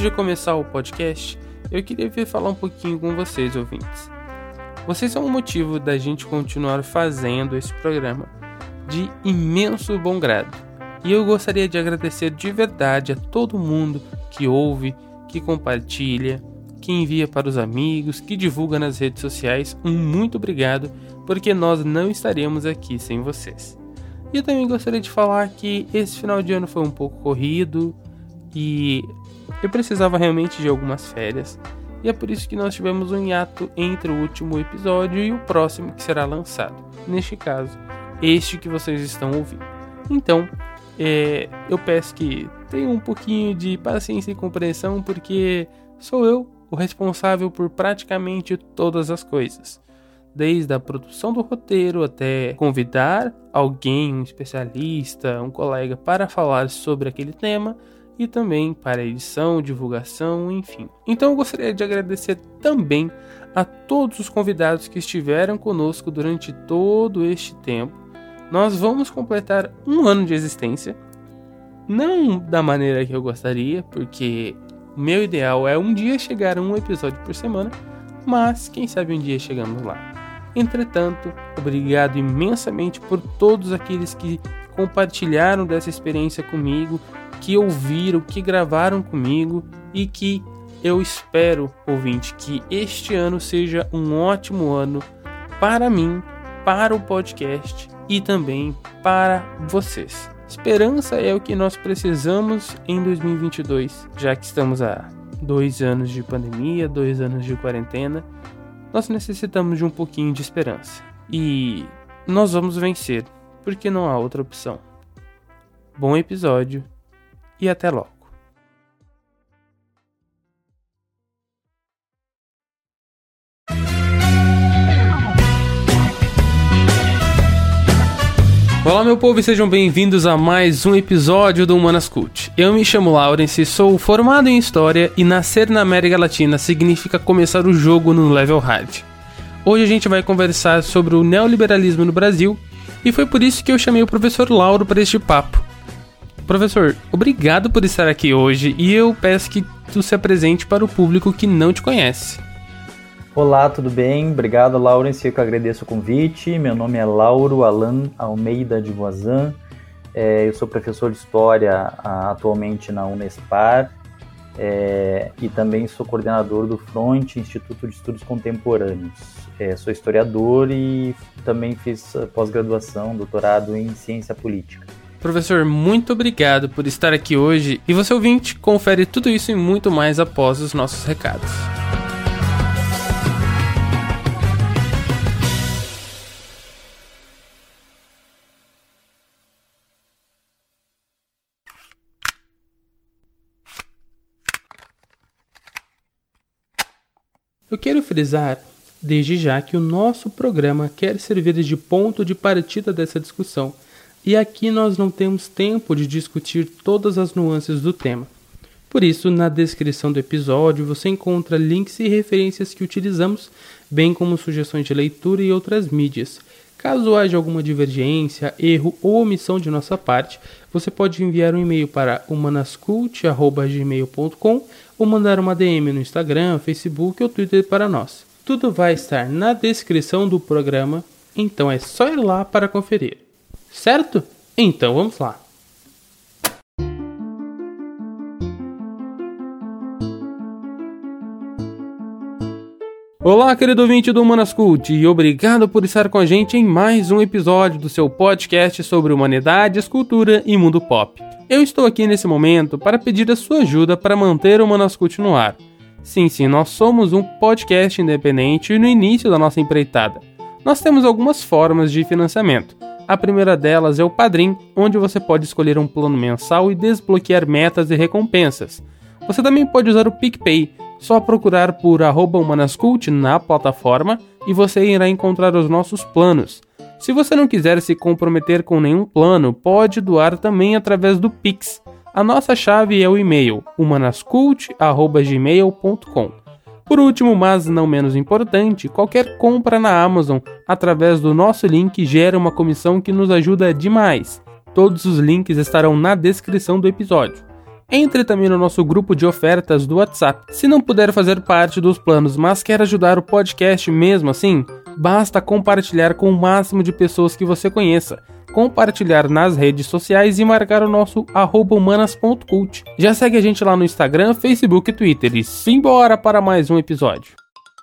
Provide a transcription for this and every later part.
Antes de começar o podcast, eu queria vir falar um pouquinho com vocês, ouvintes. Vocês são o motivo da gente continuar fazendo esse programa de imenso bom grado. E eu gostaria de agradecer de verdade a todo mundo que ouve, que compartilha, que envia para os amigos, que divulga nas redes sociais. Muito obrigado, porque nós não estaríamos aqui sem vocês. E eu também gostaria de falar que esse final de ano foi um pouco corrido e eu precisava realmente de algumas férias. E é por isso que nós tivemos um hiato entre o último episódio e o próximo que será lançado. Neste caso, este que vocês estão ouvindo. Então, eu peço que tenham um pouquinho de paciência e compreensão, porque sou eu o responsável por praticamente todas as coisas. Desde a produção do roteiro até convidar alguém, um especialista, um colega para falar sobre aquele tema e também para edição, divulgação, enfim. Então eu gostaria de agradecer também a todos os convidados que estiveram conosco durante todo este tempo. Nós vamos completar 1 ano de existência, não da maneira que eu gostaria, porque o meu ideal é um dia chegar a 1 episódio por semana, mas quem sabe um dia chegamos lá. Entretanto, obrigado imensamente por todos aqueles que compartilharam dessa experiência comigo, que ouviram, que gravaram comigo e que eu espero, ouvinte, que este ano seja um ótimo ano para mim, para o podcast e também para vocês. Esperança é o que nós precisamos em 2022, já que estamos há 2 anos de pandemia, 2 anos de quarentena. Nós necessitamos de um pouquinho de esperança e nós vamos vencer, porque não há outra opção. Bom episódio e até logo. Olá meu povo e sejam bem-vindos a mais um episódio do Humanas Cult. Eu me chamo Laurence, sou formado em História e nascer na América Latina significa começar o jogo no level hard. Hoje a gente vai conversar sobre o neoliberalismo no Brasil e foi por isso que eu chamei o professor Lauro para este papo. Professor, obrigado por estar aqui hoje e eu peço que tu se apresente para o público que não te conhece. Olá, tudo bem? Obrigado, Laurence, eu que agradeço o convite. Meu nome é Lauro Alan Almeida de Voisin. Eu sou professor de História atualmente na Unespar e também sou coordenador do FRONT, Instituto de Estudos Contemporâneos. Sou historiador e também fiz pós-graduação, doutorado em Ciência Política. Professor, muito obrigado por estar aqui hoje e você ouvinte confere tudo isso e muito mais após os nossos recados. Eu quero frisar, desde já, que o nosso programa quer servir de ponto de partida dessa discussão, e aqui nós não temos tempo de discutir todas as nuances do tema. Por isso, na descrição do episódio você encontra links e referências que utilizamos, bem como sugestões de leitura e outras mídias. Caso haja alguma divergência, erro ou omissão de nossa parte, você pode enviar um e-mail para humanascult@gmail.com ou mandar uma DM no Instagram, Facebook ou Twitter para nós. Tudo vai estar na descrição do programa, então é só ir lá para conferir. Certo? Então vamos lá. Olá, querido ouvinte do Humanas Cult, e obrigado por estar com a gente em mais um episódio do seu podcast sobre humanidades, cultura e mundo pop. Eu estou aqui nesse momento para pedir a sua ajuda para manter o Humanas Cult no ar. Sim, nós somos um podcast independente no início da nossa empreitada. Nós temos algumas formas de financiamento. A primeira delas é o Padrim, onde você pode escolher um plano mensal e desbloquear metas e recompensas. Você também pode usar o PicPay, só procurar por @humanascult na plataforma e você irá encontrar os nossos planos. Se você não quiser se comprometer com nenhum plano, pode doar também através do Pix. A nossa chave é o e-mail humanascult@gmail.com. Por último, mas não menos importante, qualquer compra na Amazon através do nosso link gera uma comissão que nos ajuda demais. Todos os links estarão na descrição do episódio. Entre também no nosso grupo de ofertas do WhatsApp. Se não puder fazer parte dos planos, mas quer ajudar o podcast mesmo assim, basta compartilhar com o máximo de pessoas que você conheça. Compartilhar nas redes sociais e marcar o nosso @humanas.cult. Já segue a gente lá no Instagram, Facebook e Twitter. E simbora para mais um episódio.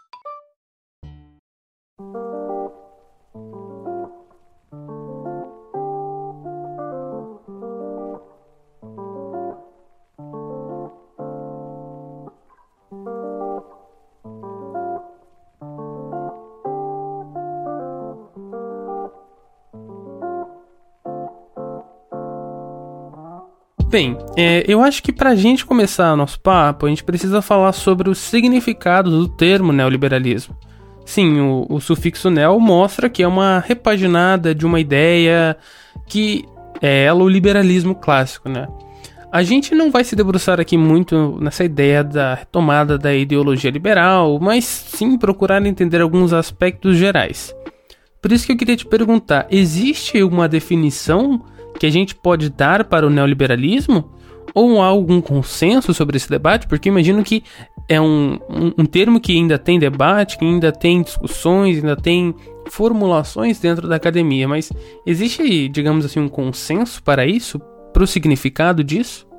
Bem, eu acho que pra gente começar nosso papo, a gente precisa falar sobre o significado do termo neoliberalismo. Sim, o sufixo neo mostra que é uma repaginada de uma ideia que é ela o liberalismo clássico, né? A gente não vai se debruçar aqui muito nessa ideia da retomada da ideologia liberal, mas sim procurar entender alguns aspectos gerais. Por isso que eu queria te perguntar, existe uma definição que a gente pode dar para o neoliberalismo? Ou há algum consenso sobre esse debate? Porque eu imagino que é um termo que ainda tem debate, que ainda tem discussões, ainda tem formulações dentro da academia. Mas existe, digamos assim, um consenso para isso? Para o significado disso?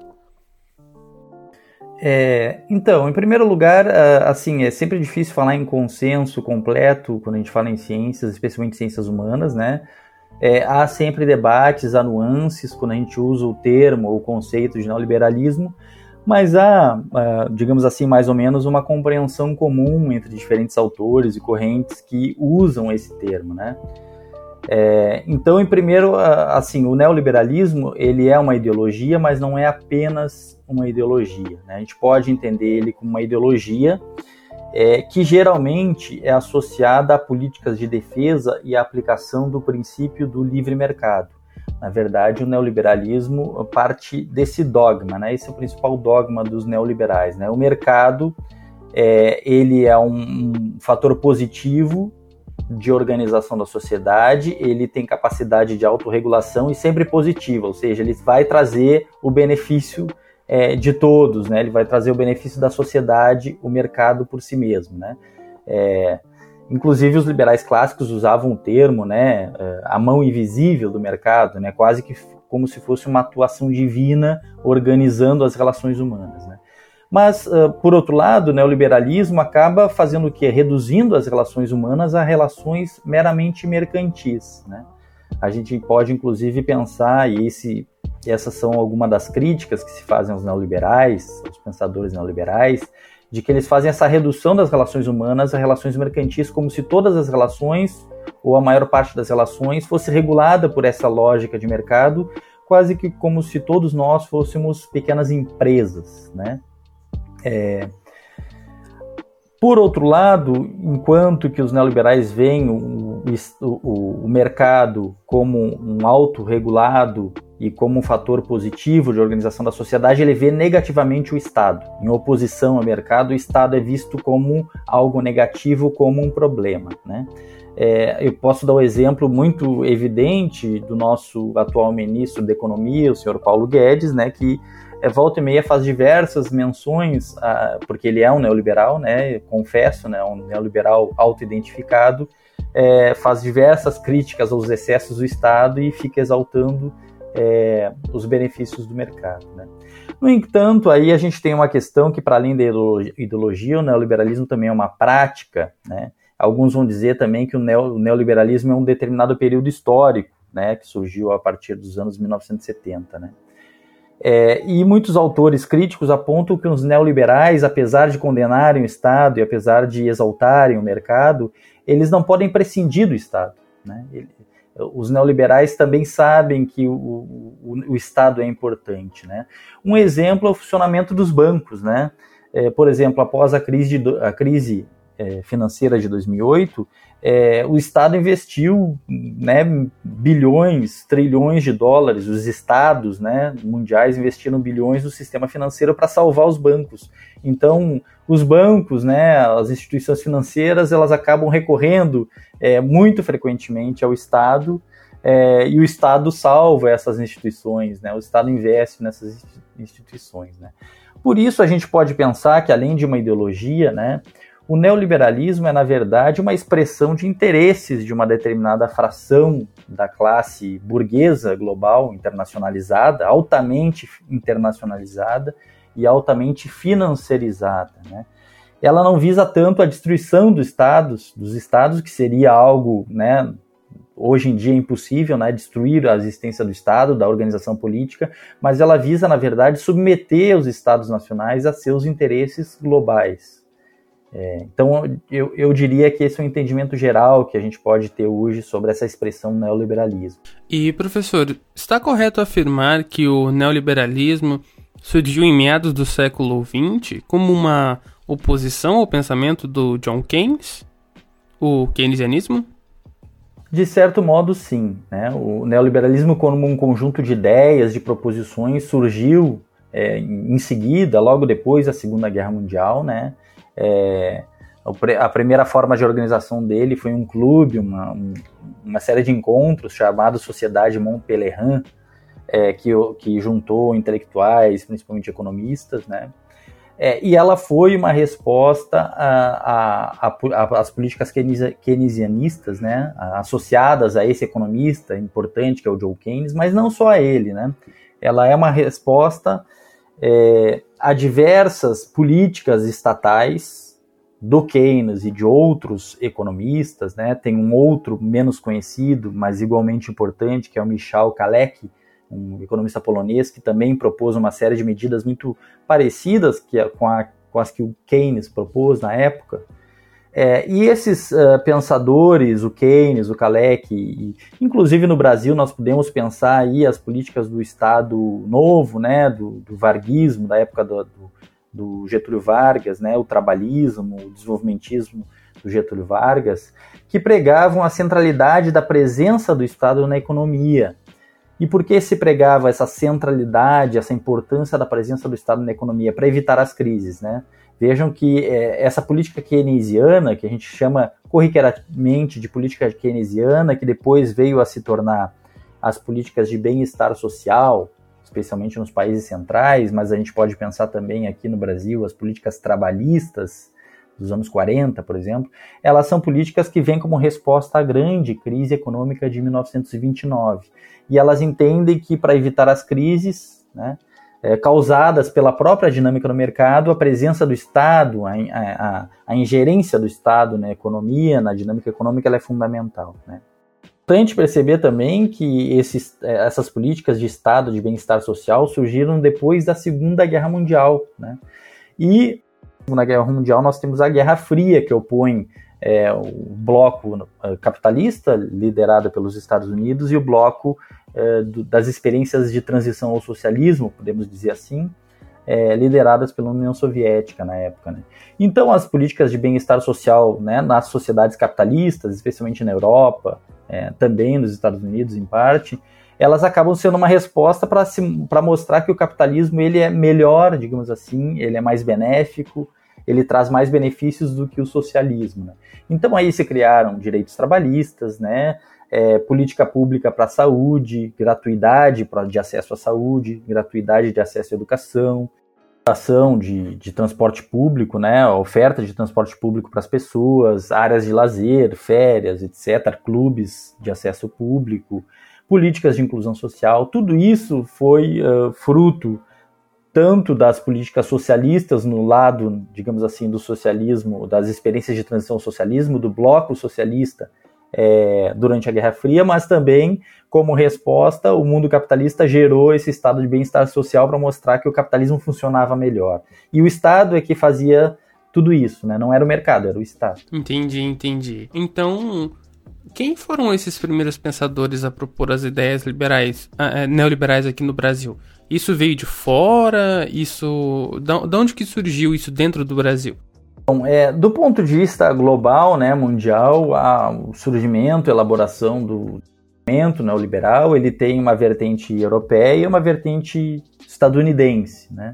Então, em primeiro lugar, assim, é sempre difícil falar em consenso completo quando a gente fala em ciências, especialmente ciências humanas, né? Há sempre debates, há nuances quando a gente usa o termo ou o conceito de neoliberalismo, mas há, digamos assim, mais ou menos uma compreensão comum entre diferentes autores e correntes que usam esse termo, né? Então, em primeiro, assim, o neoliberalismo, ele é uma ideologia, mas não é apenas uma ideologia, né? A gente pode entender ele como uma ideologia que geralmente é associada a políticas de defesa e a aplicação do princípio do livre mercado. Na verdade, o neoliberalismo parte desse dogma, né? Esse é o principal dogma dos neoliberais, né? O mercado, ele é um fator positivo de organização da sociedade, ele tem capacidade de autorregulação e sempre positiva, ou seja, ele vai trazer o benefício de todos, né? Ele vai trazer o benefício da sociedade, o mercado por si mesmo, né? Inclusive os liberais clássicos usavam o termo, né, a mão invisível do mercado, né, quase que como se fosse uma atuação divina organizando as relações humanas, né? Mas, por outro lado, o neoliberalismo acaba fazendo o quê? Reduzindo as relações humanas a relações meramente mercantis, né? A gente pode, inclusive, pensar, e essas são algumas das críticas que se fazem aos neoliberais, aos pensadores neoliberais, de que eles fazem essa redução das relações humanas a relações mercantis, como se todas as relações, ou a maior parte das relações, fosse regulada por essa lógica de mercado, quase que como se todos nós fôssemos pequenas empresas, né? Por outro lado, enquanto que os neoliberais veem o mercado como um autorregulado e como um fator positivo de organização da sociedade, ele vê negativamente o Estado. Em oposição ao mercado, o Estado é visto como algo negativo, como um problema, né? Eu posso dar um exemplo muito evidente do nosso atual ministro da Economia, o senhor Paulo Guedes, né, que volta e meia faz diversas menções, porque ele é um neoliberal, né, confesso, né, um neoliberal auto-identificado, faz diversas críticas aos excessos do Estado e fica exaltando os benefícios do mercado, né. No entanto, aí a gente tem uma questão que, para além da ideologia, o neoliberalismo também é uma prática, né. Alguns vão dizer também que o neoliberalismo é um determinado período histórico, né, que surgiu a partir dos anos 1970, né. E muitos autores críticos apontam que os neoliberais, apesar de condenarem o Estado e apesar de exaltarem o mercado, eles não podem prescindir do Estado, né? Os neoliberais também sabem que o Estado é importante, né? Um exemplo é o funcionamento dos bancos, né? Por exemplo, após a crise financeira de 2008, o Estado investiu, né, bilhões, trilhões de dólares, os estados, né, mundiais investiram bilhões no sistema financeiro para salvar os bancos. Então, os bancos, né, as instituições financeiras, elas acabam recorrendo muito frequentemente ao Estado e o Estado salva essas instituições, né? O Estado investe nessas instituições, né? Por isso a gente pode pensar que, além de uma ideologia, né, o neoliberalismo é, na verdade, uma expressão de interesses de uma determinada fração da classe burguesa global, internacionalizada, altamente internacionalizada e altamente financiarizada, né? Ela não visa tanto a destruição dos estados, que seria algo, né, hoje em dia impossível, né, destruir a existência do Estado, da organização política, mas ela visa, na verdade, submeter os Estados nacionais a seus interesses globais. Então, eu diria que esse é um entendimento geral que a gente pode ter hoje sobre essa expressão neoliberalismo. E, professor, está correto afirmar que o neoliberalismo surgiu em meados do século XX como uma oposição ao pensamento do John Keynes, o keynesianismo? De certo modo, sim, né? O neoliberalismo, como um conjunto de ideias, de proposições, surgiu em seguida, logo depois da Segunda Guerra Mundial, né? A primeira forma de organização dele foi um clube, uma série de encontros chamado Sociedade Montpellier, que juntou intelectuais, principalmente economistas, né? E ela foi uma resposta às políticas keynesianistas, né, associadas a esse economista importante que é o John Keynes, mas não só a ele, né? Ela é uma resposta a diversas políticas estatais do Keynes e de outros economistas, né? Tem um outro menos conhecido, mas igualmente importante, que é o Michał Kalecki, um economista polonês que também propôs uma série de medidas muito parecidas com as que o Keynes propôs na época. E esses pensadores, o Keynes, o Kalecki, inclusive no Brasil nós podemos pensar aí as políticas do Estado Novo, né, do varguismo, da época do Getúlio Vargas, né, o trabalhismo, o desenvolvimentismo do Getúlio Vargas, que pregavam a centralidade da presença do Estado na economia. E por que se pregava essa centralidade, essa importância da presença do Estado na economia? Para evitar as crises, né? Vejam que essa política keynesiana, que a gente chama corriqueiramente de política keynesiana, que depois veio a se tornar as políticas de bem-estar social, especialmente nos países centrais, mas a gente pode pensar também aqui no Brasil, as políticas trabalhistas dos anos 40, por exemplo, elas são políticas que vêm como resposta à grande crise econômica de 1929. E elas entendem que, para evitar as crises, né, causadas pela própria dinâmica do mercado, a presença do Estado, a ingerência do Estado na economia, na dinâmica econômica, ela é fundamental, né? É importante perceber também que essas políticas de Estado, de bem-estar social, surgiram depois da Segunda Guerra Mundial, né? E na Guerra Mundial nós temos a Guerra Fria, que opõe o bloco capitalista, liderado pelos Estados Unidos, e o bloco das experiências de transição ao socialismo, podemos dizer assim, lideradas pela União Soviética na época, né? Então as políticas de bem-estar social, né, nas sociedades capitalistas, especialmente na Europa, também nos Estados Unidos em parte, elas acabam sendo uma resposta para mostrar que o capitalismo ele é melhor, digamos assim, ele é mais benéfico, ele traz mais benefícios do que o socialismo, né? Então aí se criaram direitos trabalhistas, né, política pública para a saúde, gratuidade de acesso à saúde, gratuidade de acesso à educação, ação de transporte público, né, oferta de transporte público para as pessoas, áreas de lazer, férias, etc., clubes de acesso público, políticas de inclusão social. Tudo isso foi fruto tanto das políticas socialistas no lado, digamos assim, do socialismo, das experiências de transição ao socialismo, do bloco socialista durante a Guerra Fria, mas também, como resposta, o mundo capitalista gerou esse estado de bem-estar social para mostrar que o capitalismo funcionava melhor. E o Estado é que fazia tudo isso, né? Não era o mercado, era o Estado. Entendi. Então, quem foram esses primeiros pensadores a propor as ideias neoliberais aqui no Brasil? Isso veio de fora? De onde que surgiu isso dentro do Brasil? Bom, do ponto de vista global, né, mundial, o surgimento, a elaboração do movimento neoliberal, ele tem uma vertente europeia e uma vertente estadunidense, né?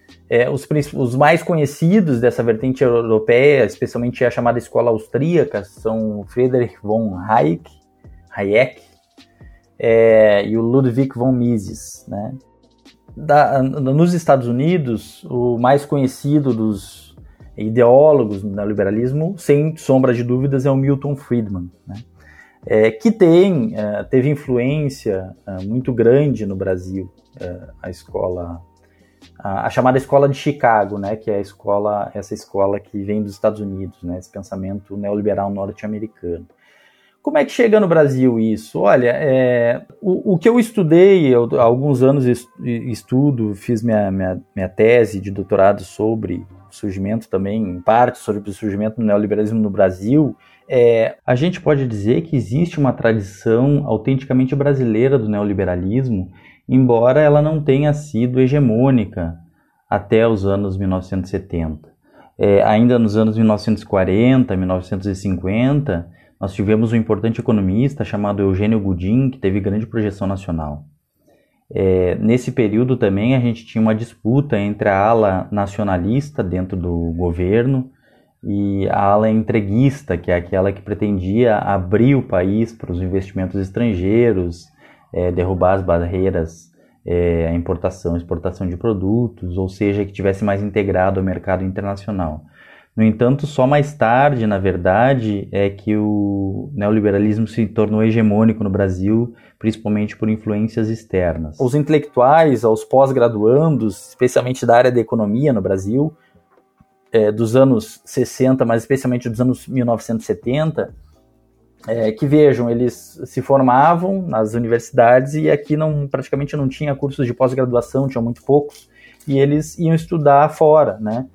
Os mais conhecidos dessa vertente europeia, especialmente a chamada escola austríaca, são Friedrich von Hayek, e o Ludwig von Mises, né? Nos Estados Unidos, o mais conhecido dos ideólogos do neoliberalismo, sem sombra de dúvidas, é o Milton Friedman, né? Que teve influência muito grande no Brasil, a chamada Escola de Chicago, né, que é essa escola que vem dos Estados Unidos, né, esse pensamento neoliberal norte-americano. Como é que chega no Brasil isso? Olha, o que eu estudei, há alguns anos estudo, fiz minha tese de doutorado sobre o surgimento também, em parte sobre o surgimento do neoliberalismo no Brasil. A gente pode dizer que existe uma tradição autenticamente brasileira do neoliberalismo, embora ela não tenha sido hegemônica até os anos 1970. Ainda nos anos 1940, 1950, nós tivemos um importante economista chamado Eugênio Goodin, que teve grande projeção nacional. Nesse período também a gente tinha uma disputa entre a ala nacionalista dentro do governo e a ala entreguista, que é aquela que pretendia abrir o país para os investimentos estrangeiros, derrubar as barreiras à importação e exportação de produtos, ou seja, que tivesse mais integrado ao mercado internacional. No entanto, só mais tarde, na verdade, é que o neoliberalismo se tornou hegemônico no Brasil, principalmente por influências externas. Os intelectuais, os pós-graduandos, especialmente da área da economia no Brasil, dos anos 60, mas especialmente dos anos 1970, que vejam, eles se formavam nas universidades e aqui praticamente não tinha cursos de pós-graduação, tinham muito poucos, e eles iam estudar fora, né?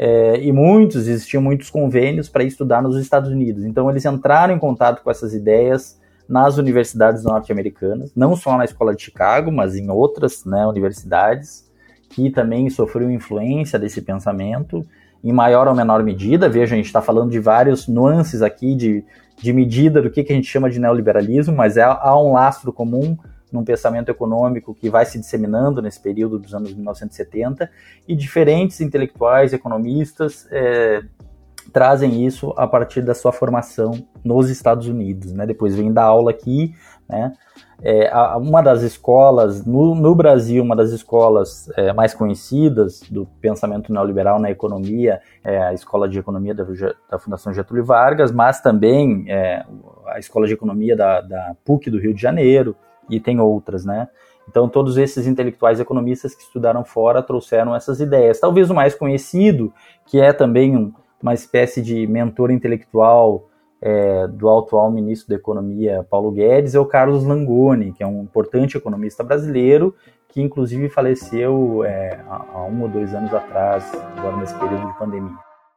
Existiam muitos convênios para estudar nos Estados Unidos. Então eles entraram em contato com essas ideias nas universidades norte-americanas, não só na Escola de Chicago, mas em outras, né, universidades, que também sofreram influência desse pensamento, em maior ou menor medida. Veja, a gente está falando de vários nuances aqui de medida do que a gente chama de neoliberalismo, mas há um lastro comum num pensamento econômico que vai se disseminando nesse período dos anos 1970, e diferentes intelectuais, economistas, trazem isso a partir da sua formação nos Estados Unidos, né? Depois vem dar aula aqui, né? Uma das escolas, no Brasil, uma das escolas mais conhecidas do pensamento neoliberal na economia é a Escola de Economia da Fundação Getúlio Vargas, mas também a Escola de Economia da PUC do Rio de Janeiro, e tem outras, né? Então, todos esses intelectuais economistas que estudaram fora trouxeram essas ideias. Talvez o mais conhecido, que é também uma espécie de mentor intelectual do atual ministro da Economia, Paulo Guedes, é o Carlos Langoni, que é um importante economista brasileiro, que inclusive faleceu há 1 ou 2 anos atrás, agora nesse período de pandemia.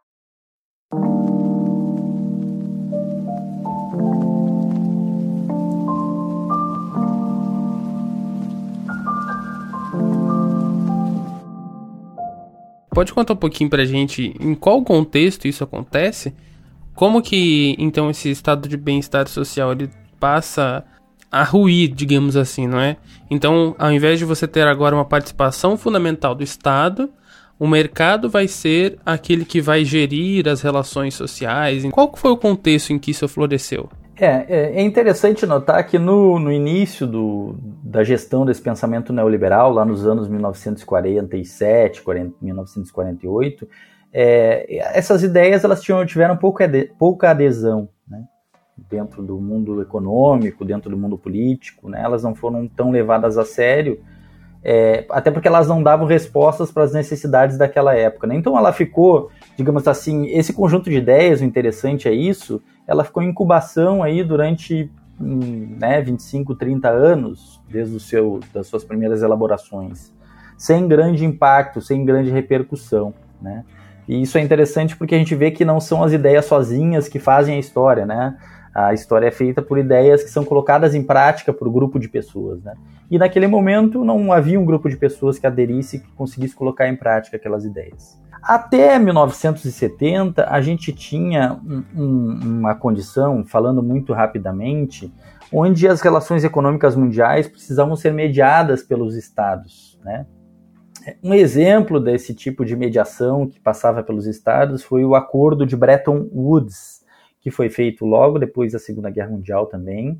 Pode contar um pouquinho pra gente em qual contexto isso acontece? Como que, então, esse estado de bem-estar social, ele passa a ruir, digamos assim, não é? Então, ao invés de você ter agora uma participação fundamental do Estado, o mercado vai ser aquele que vai gerir as relações sociais. Qual foi o contexto em que isso floresceu? É interessante notar que no início da gestão desse pensamento neoliberal, lá nos anos 1947, 1948, essas ideias elas tiveram pouca adesão, né, dentro do mundo econômico, dentro do mundo político, né, elas não foram tão levadas a sério, até porque elas não davam respostas para as necessidades daquela época, né? Então ela ficou, digamos assim, esse conjunto de ideias, o interessante é isso, ela ficou em incubação aí durante 25, 30 anos, desde das suas primeiras elaborações, sem grande impacto, sem grande repercussão, né? E isso é interessante porque a gente vê que não são as ideias sozinhas que fazem a história, né? A história é feita por ideias que são colocadas em prática por um grupo de pessoas, né? E naquele momento não havia um grupo de pessoas que aderisse e que conseguisse colocar em prática aquelas ideias. Até 1970, a gente tinha uma condição, falando muito rapidamente, onde as relações econômicas mundiais precisavam ser mediadas pelos estados, né? Um exemplo desse tipo de mediação que passava pelos estados foi o Acordo de Bretton Woods, que foi feito logo depois da Segunda Guerra Mundial também,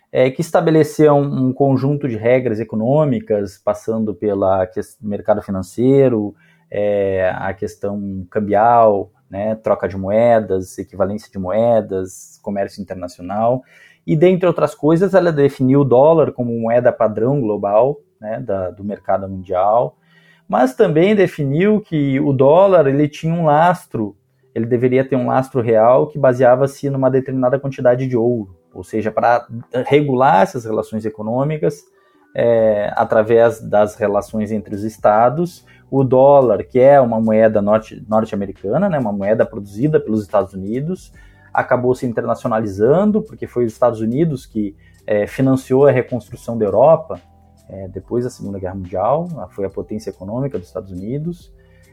que estabeleceu um conjunto de regras econômicas, passando pelo mercado financeiro, a questão cambial, né, troca de moedas, equivalência de moedas, comércio internacional, e dentre outras coisas ela definiu o dólar como moeda padrão global, né, do mercado mundial, mas também definiu que o dólar ele tinha um lastro, ele deveria ter um lastro real que baseava-se numa determinada quantidade de ouro, ou seja, para regular essas relações econômicas através das relações entre os estados. O dólar, que é uma moeda norte-americana, né, uma moeda produzida pelos Estados Unidos, acabou se internacionalizando, porque foi os Estados Unidos que financiou a reconstrução da Europa depois da Segunda Guerra Mundial, foi a potência econômica dos Estados Unidos.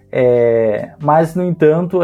Mas, no entanto,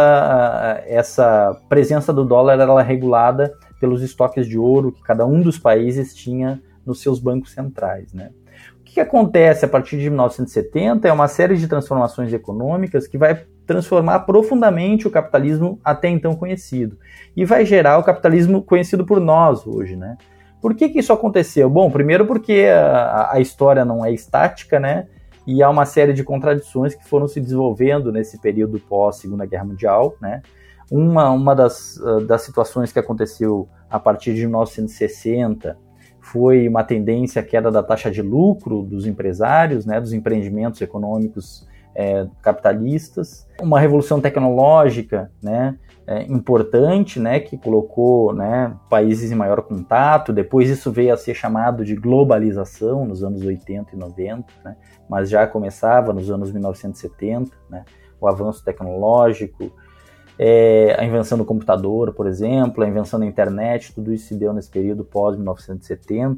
essa presença do dólar era regulada pelos estoques de ouro que cada um dos países tinha nos seus bancos centrais, né? O que acontece a partir de 1970 é uma série de transformações econômicas que vai transformar profundamente o capitalismo até então conhecido e vai gerar o capitalismo conhecido por nós hoje, né? Por que isso aconteceu? Bom, primeiro porque a história não é estática, né? E há uma série de contradições que foram se desenvolvendo nesse período pós-Segunda Guerra Mundial, né? Uma das situações que aconteceu a partir de 1960 foi uma tendência à queda da taxa de lucro dos empresários, né, dos empreendimentos econômicos capitalistas. Uma revolução tecnológica, né, importante, né, que colocou, né, países em maior contato. Depois isso veio a ser chamado de globalização nos anos 80 e 90, né, mas já começava nos anos 1970, né, o avanço tecnológico, a invenção do computador, por exemplo, a invenção da internet, tudo isso se deu nesse período pós-1970.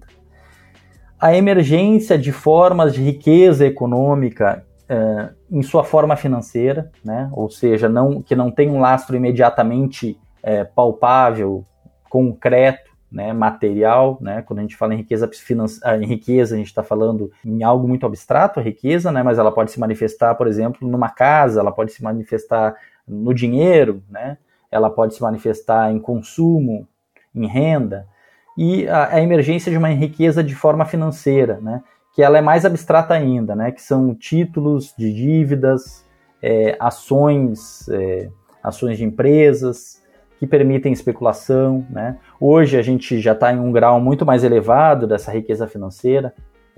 A emergência de formas de riqueza econômica em sua forma financeira, né? Ou seja, que não tem um lastro imediatamente palpável, concreto, né? Material, né? Quando a gente fala em riqueza a gente está falando em algo muito abstrato, a riqueza, né? Mas ela pode se manifestar, por exemplo, numa casa, ela pode se manifestar no dinheiro, né? Ela pode se manifestar em consumo, em renda, e a emergência de uma riqueza de forma financeira, né? Que ela é mais abstrata ainda, né? Que são títulos de dívidas, ações de empresas que permitem especulação, né? Hoje a gente já está em um grau muito mais elevado dessa riqueza financeira,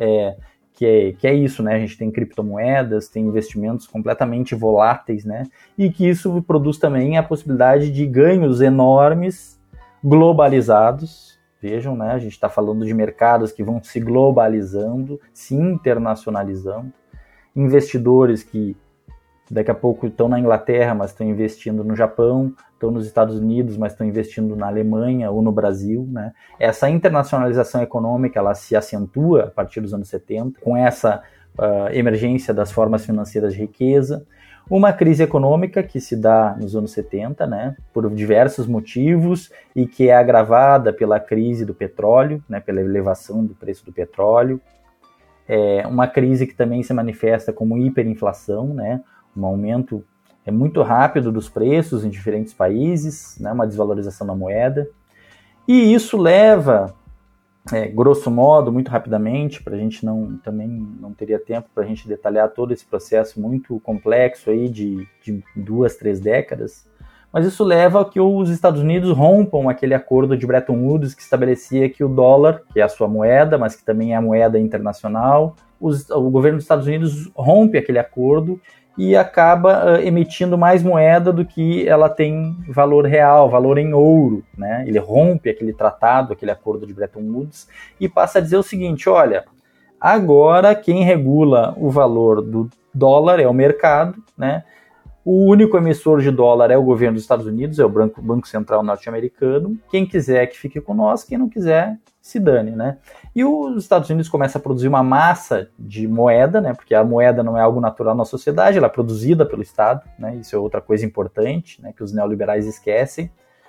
que é isso, né? A gente tem criptomoedas, tem investimentos completamente voláteis, né? E que isso produz também a possibilidade de ganhos enormes, globalizados. Vejam, né? A gente está falando de mercados que vão se globalizando, se internacionalizando. Investidores que daqui a pouco estão na Inglaterra, mas estão investindo no Japão, estão nos Estados Unidos, mas estão investindo na Alemanha ou no Brasil, né? Essa internacionalização econômica, ela se acentua a partir dos anos 70, com essa emergência das formas financeiras de riqueza. Uma crise econômica que se dá nos anos 70, né, por diversos motivos, e que é agravada pela crise do petróleo, né, pela elevação do preço do petróleo. Uma crise que também se manifesta como hiperinflação, né, um aumento muito rápido dos preços em diferentes países, né, uma desvalorização da moeda. E isso leva, grosso modo, muito rapidamente, para a gente também não teria tempo para a gente detalhar todo esse processo muito complexo aí de 2, 3 décadas, mas isso leva a que os Estados Unidos rompam aquele acordo de Bretton Woods que estabelecia que o dólar, que é a sua moeda, mas que também é a moeda internacional, o governo dos Estados Unidos rompe aquele acordo e acaba emitindo mais moeda do que ela tem valor real, valor em ouro, né? Ele rompe aquele tratado, aquele acordo de Bretton Woods e passa a dizer o seguinte: olha, agora quem regula o valor do dólar é o mercado, né? O único emissor de dólar é o governo dos Estados Unidos, é o Banco Central norte-americano. Quem quiser que fique com nós, quem não quiser, se dane, né? E os Estados Unidos começam a produzir uma massa de moeda, né? Porque a moeda não é algo natural na sociedade, ela é produzida pelo Estado, né? Isso é outra coisa importante, né? Que os neoliberais esquecem.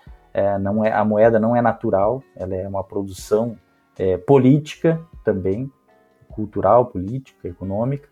A moeda não é natural, ela é uma produção política também, cultural, política, econômica.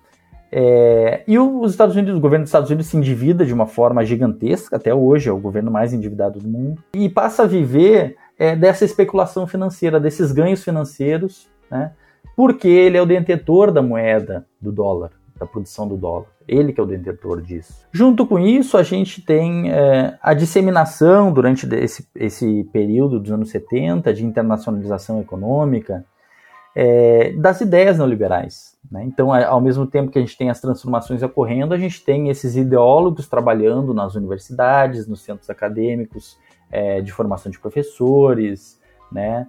E os Estados Unidos, o governo dos Estados Unidos se endivida de uma forma gigantesca, até hoje é o governo mais endividado do mundo, e passa a viver dessa especulação financeira, desses ganhos financeiros, né? Porque ele é o detentor da moeda do dólar, da produção do dólar. Ele que é o detentor disso. Junto com isso, a gente tem a disseminação durante esse período dos anos 70 de internacionalização econômica das ideias neoliberais, né? Então, ao mesmo tempo que a gente tem as transformações ocorrendo, a gente tem esses ideólogos trabalhando nas universidades, nos centros acadêmicos, de formação de professores, né?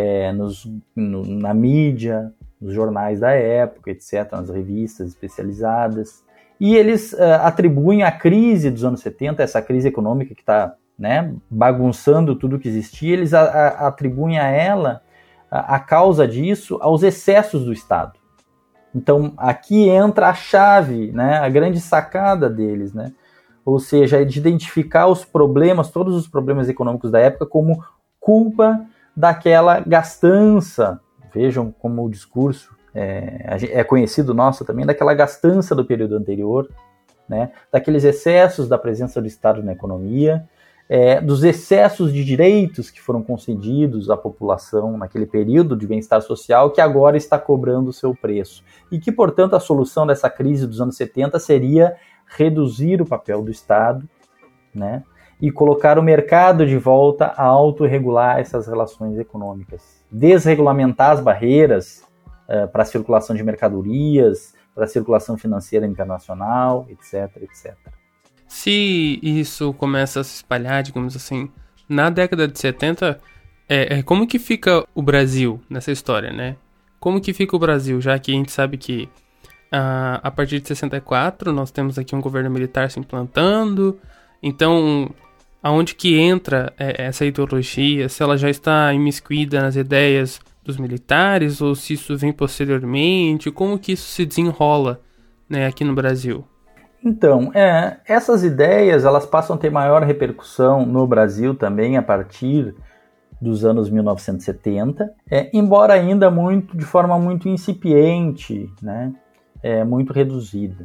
Na mídia, nos jornais da época, etc., nas revistas especializadas. E eles atribuem a crise dos anos 70, essa crise econômica que está, né, bagunçando tudo que existia, eles atribuem a ela, a causa disso, aos excessos do Estado. Então, aqui entra a chave, né, a grande sacada deles, né? Ou seja, de identificar os problemas, todos os problemas econômicos da época, como culpa daquela gastança. Vejam como o discurso é conhecido nosso também, daquela gastança do período anterior, né? Daqueles excessos da presença do Estado na economia, dos excessos de direitos que foram concedidos à população naquele período de bem-estar social, que agora está cobrando o seu preço. E que, portanto, a solução dessa crise dos anos 70 seria reduzir o papel do Estado, né? E colocar o mercado de volta a autorregular essas relações econômicas. Desregulamentar as barreiras para a circulação de mercadorias, para a circulação financeira internacional, etc, etc. Se isso começa a se espalhar, digamos assim, na década de 70, como que fica o Brasil nessa história, né? Como que fica o Brasil, já que a gente sabe que a partir de 64 nós temos aqui um governo militar se implantando, então aonde que entra essa ideologia, se ela já está imiscuída nas ideias dos militares ou se isso vem posteriormente, como que isso se desenrola, né, aqui no Brasil? Então, essas ideias elas passam a ter maior repercussão no Brasil também a partir dos anos 1970, embora ainda de forma muito incipiente, né, muito reduzida.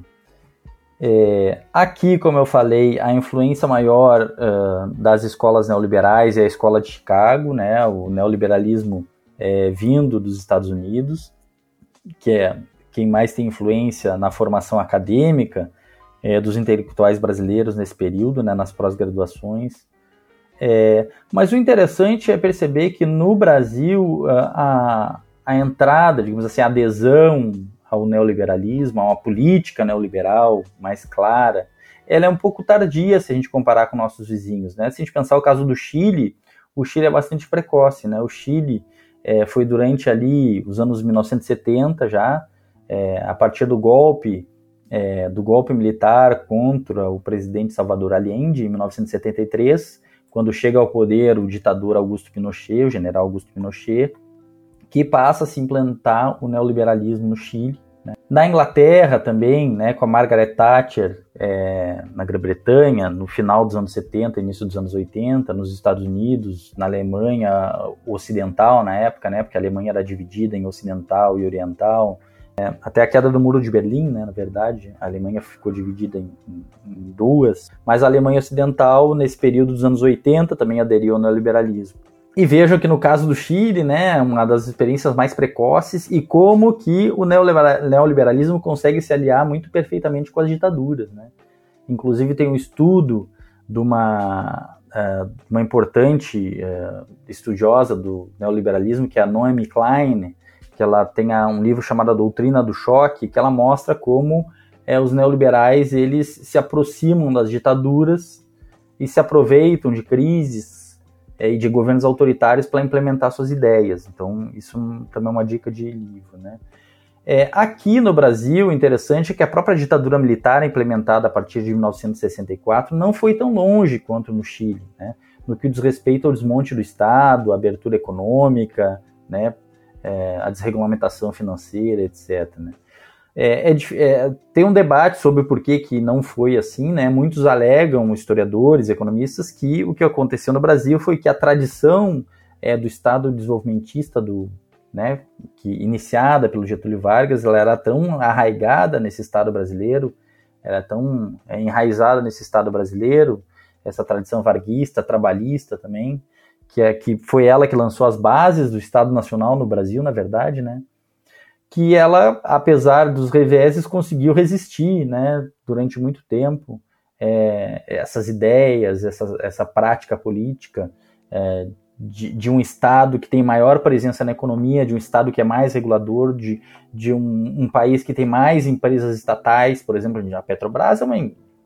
Aqui, como eu falei, a influência maior das escolas neoliberais é a escola de Chicago, né, o neoliberalismo vindo dos Estados Unidos, que é quem mais tem influência na formação acadêmica dos intelectuais brasileiros nesse período, né, nas pós-graduações. Mas o interessante é perceber que no Brasil a entrada, digamos assim, a adesão ao neoliberalismo, a uma política neoliberal mais clara, ela é um pouco tardia se a gente comparar com nossos vizinhos, né? Se a gente pensar o caso do Chile, o Chile é bastante precoce, né? O Chile foi durante ali os anos 1970 já, a partir do golpe militar contra o presidente Salvador Allende, em 1973, quando chega ao poder o ditador Augusto Pinochet, o general Augusto Pinochet, que passa a se implantar o neoliberalismo no Chile, né? Na Inglaterra também, né, com a Margaret Thatcher na Grã-Bretanha, no final dos anos 70, início dos anos 80, nos Estados Unidos, na Alemanha ocidental na época, né, porque a Alemanha era dividida em ocidental e oriental, até a queda do Muro de Berlim, né, na verdade, a Alemanha ficou dividida em duas, mas a Alemanha ocidental, nesse período dos anos 80, também aderiu ao neoliberalismo. E vejam que no caso do Chile, né, uma das experiências mais precoces, e como que o neoliberalismo consegue se aliar muito perfeitamente com as ditaduras, né? Inclusive tem um estudo de uma importante estudiosa do neoliberalismo, que é a Noemi Klein, que ela tem um livro chamado A Doutrina do Choque, que ela mostra como os neoliberais eles se aproximam das ditaduras e se aproveitam de crises e de governos autoritários para implementar suas ideias. Então, isso também é uma dica de livro, né? Aqui no Brasil, o interessante é que a própria ditadura militar implementada a partir de 1964 não foi tão longe quanto no Chile, né? No que diz respeito ao desmonte do Estado, a abertura econômica, né? A desregulamentação financeira, etc., né? Tem um debate sobre por que não foi assim, né? Muitos alegam, historiadores, economistas, que o que aconteceu no Brasil foi que a tradição do Estado desenvolvimentista, né, que iniciada pelo Getúlio Vargas, ela era tão arraigada nesse Estado brasileiro, era tão enraizada nesse Estado brasileiro, essa tradição varguista, trabalhista também, que foi ela que lançou as bases do Estado Nacional no Brasil, na verdade, né? Que ela, apesar dos reveses, conseguiu resistir, né, durante muito tempo, essas ideias, essa prática política de um Estado que tem maior presença na economia, de um Estado que é mais regulador, de um país que tem mais empresas estatais. Por exemplo, a Petrobras é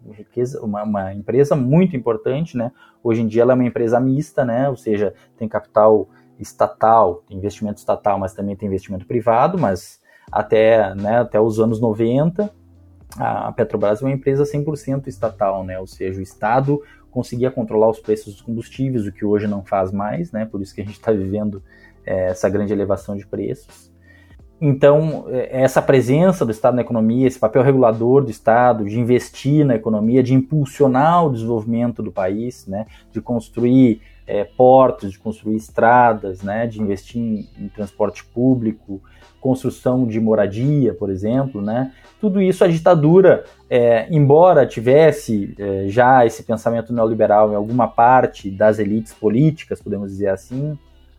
uma empresa muito importante, né? Hoje em dia ela é uma empresa mista, né? Ou seja, tem capital estatal, investimento estatal, mas também tem investimento privado, mas até os anos 90, a Petrobras é uma empresa 100% estatal, né? Ou seja, o Estado conseguia controlar os preços dos combustíveis, o que hoje não faz mais, né? Por isso que a gente está vivendo essa grande elevação de preços. Então, essa presença do Estado na economia, esse papel regulador do Estado, de investir na economia, de impulsionar o desenvolvimento do país, né? De construir portos, de construir estradas, né? De investir em transporte público, construção de moradia, por exemplo, né? Tudo isso a ditadura, embora tivesse já esse pensamento neoliberal em alguma parte das elites políticas, podemos dizer assim,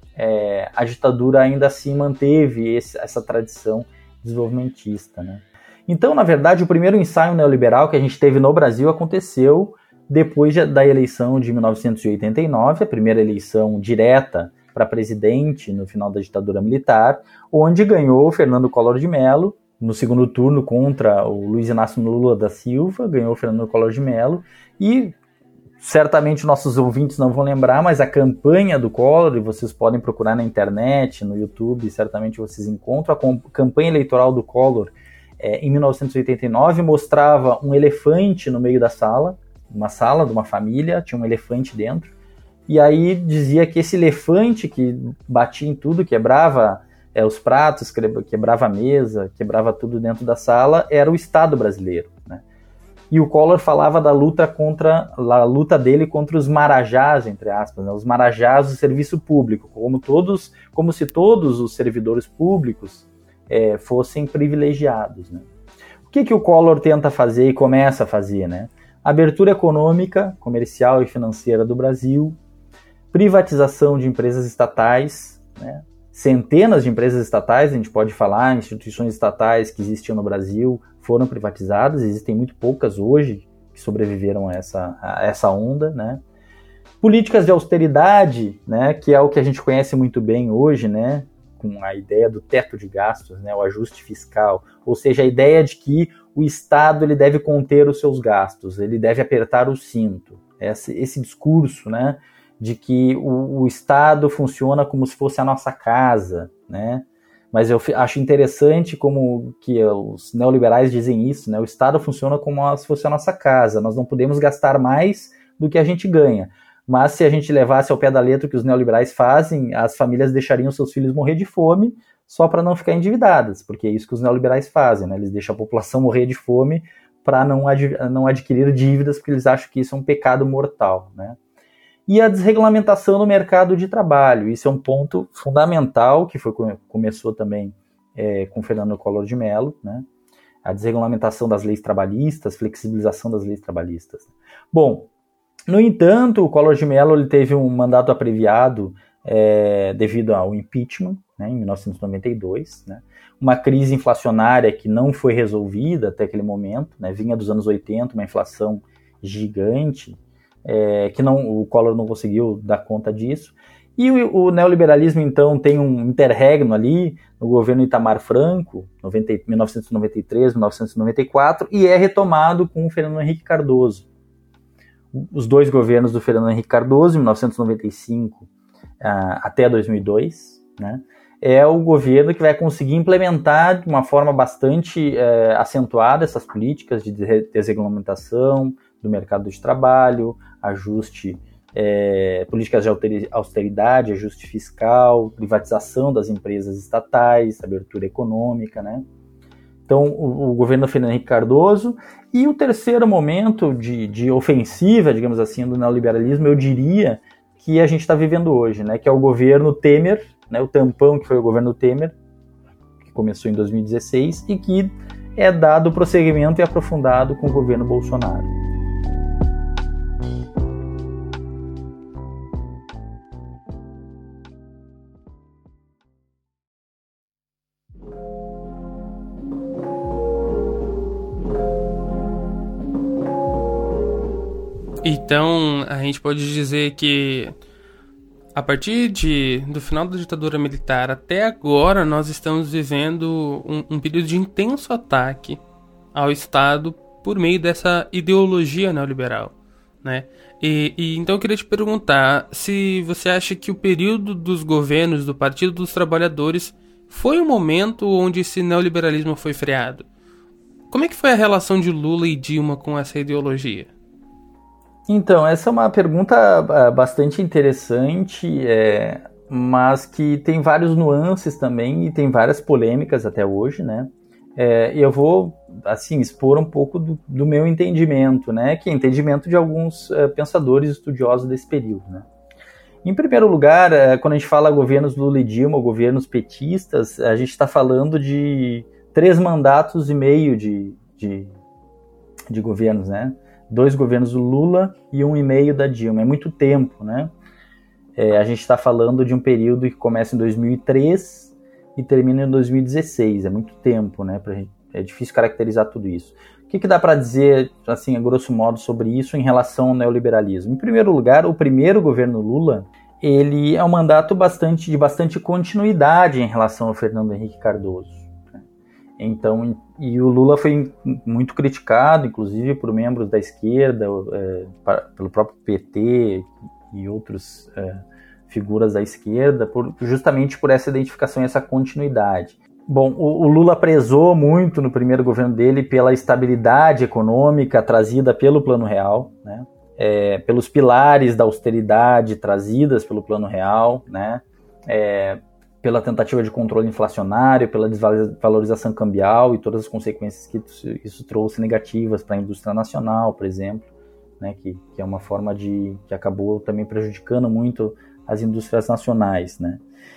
a ditadura ainda assim manteve essa tradição desenvolvimentista, né? Então, na verdade, o primeiro ensaio neoliberal que a gente teve no Brasil aconteceu depois da eleição de 1989, a primeira eleição direta para presidente no final da ditadura militar, onde ganhou Fernando Collor de Mello, no segundo turno contra o Luiz Inácio Lula da Silva, ganhou Fernando Collor de Mello, e certamente nossos ouvintes não vão lembrar, mas a campanha do Collor, e vocês podem procurar na internet, no YouTube, certamente vocês encontram, a campanha eleitoral do Collor em 1989 mostrava um elefante no meio da sala, uma sala de uma família, tinha um elefante dentro, e aí dizia que esse elefante que batia em tudo, quebrava os pratos, quebrava a mesa, quebrava tudo dentro da sala, era o Estado brasileiro, né? E o Collor falava da luta dele contra os marajás, entre aspas, né? Os marajás do serviço público, como se todos os servidores públicos fossem privilegiados, né? O que o Collor tenta fazer e começa a fazer, né? Abertura econômica, comercial e financeira do Brasil, privatização de empresas estatais, né? Centenas de empresas estatais, a gente pode falar, instituições estatais que existiam no Brasil foram privatizadas, existem muito poucas hoje que sobreviveram a essa onda, né? Políticas de austeridade, né, que é o que a gente conhece muito bem hoje, né, com a ideia do teto de gastos, né, o ajuste fiscal, ou seja, a ideia de que o Estado ele deve conter os seus gastos, ele deve apertar o cinto. Esse discurso, né, de que o Estado funciona como se fosse a nossa casa, né? Mas eu acho interessante como que os neoliberais dizem isso, né? O Estado funciona como se fosse a nossa casa, nós não podemos gastar mais do que a gente ganha. Mas se a gente levasse ao pé da letra o que os neoliberais fazem, as famílias deixariam seus filhos morrer de fome só para não ficar endividadas, porque é isso que os neoliberais fazem, né? Eles deixam a população morrer de fome para não adquirir dívidas, porque eles acham que isso é um pecado mortal, né? E a desregulamentação do mercado de trabalho. Isso é um ponto fundamental que começou também com Fernando Collor de Mello, né? A desregulamentação das leis trabalhistas, flexibilização das leis trabalhistas. Bom, no entanto, o Collor de Mello ele teve um mandato abreviado devido ao impeachment, né, em 1992, né? Uma crise inflacionária que não foi resolvida até aquele momento, né? Vinha dos anos 80, uma inflação gigante, que o Collor não conseguiu dar conta disso. E o neoliberalismo, então, tem um interregno ali no governo Itamar Franco, 1993, 1994, e é retomado com o Fernando Henrique Cardoso. Os dois governos do Fernando Henrique Cardoso, 1995 até 2002, né, é o governo que vai conseguir implementar de uma forma bastante acentuada essas políticas de desregulamentação do mercado de trabalho, ajuste, políticas de austeridade, ajuste fiscal, privatização das empresas estatais, abertura econômica, né? Então, o governo Fernando Henrique Cardoso. E o terceiro momento de ofensiva, digamos assim, do neoliberalismo, eu diria que a gente está vivendo hoje, né? Que é o governo Temer, né? O tampão que foi o governo Temer, que começou em 2016 e que é dado prosseguimento e aprofundado com o governo Bolsonaro. Então, a gente pode dizer que a partir do final da ditadura militar até agora, nós estamos vivendo um período de intenso ataque ao Estado por meio dessa ideologia neoliberal, né? E então eu queria te perguntar se você acha que o período dos governos do Partido dos Trabalhadores foi o momento onde esse neoliberalismo foi freado. Como é que foi a relação de Lula e Dilma com essa ideologia? Então, essa é uma pergunta bastante interessante, mas que tem vários nuances também e tem várias polêmicas até hoje, né? E eu vou, assim, expor um pouco do meu entendimento, né? Que é entendimento de alguns pensadores estudiosos desse período, né? Em primeiro lugar, quando a gente fala governos Lula e Dilma, ou governos petistas, a gente está falando de 3 mandatos e meio de governos, né? 2 governos do Lula e 1,5 da Dilma. É muito tempo, né? A gente está falando de um período que começa em 2003 e termina em 2016. É muito tempo, né? É difícil caracterizar tudo isso. O que dá para dizer, assim, a grosso modo, sobre isso em relação ao neoliberalismo? Em primeiro lugar, o primeiro governo Lula, ele é um mandato de bastante continuidade em relação ao Fernando Henrique Cardoso. Então, e o Lula foi muito criticado, inclusive por membros da esquerda, pelo próprio PT e outras figuras da esquerda, justamente por essa identificação e essa continuidade. Bom, o Lula prezou muito no primeiro governo dele pela estabilidade econômica trazida pelo Plano Real, né? Pelos pilares da austeridade trazidas pelo Plano Real, né? Pela tentativa de controle inflacionário, pela desvalorização cambial e todas as consequências que isso trouxe negativas para a indústria nacional, por exemplo, né, que é uma forma que acabou também prejudicando muito as indústrias nacionais, né.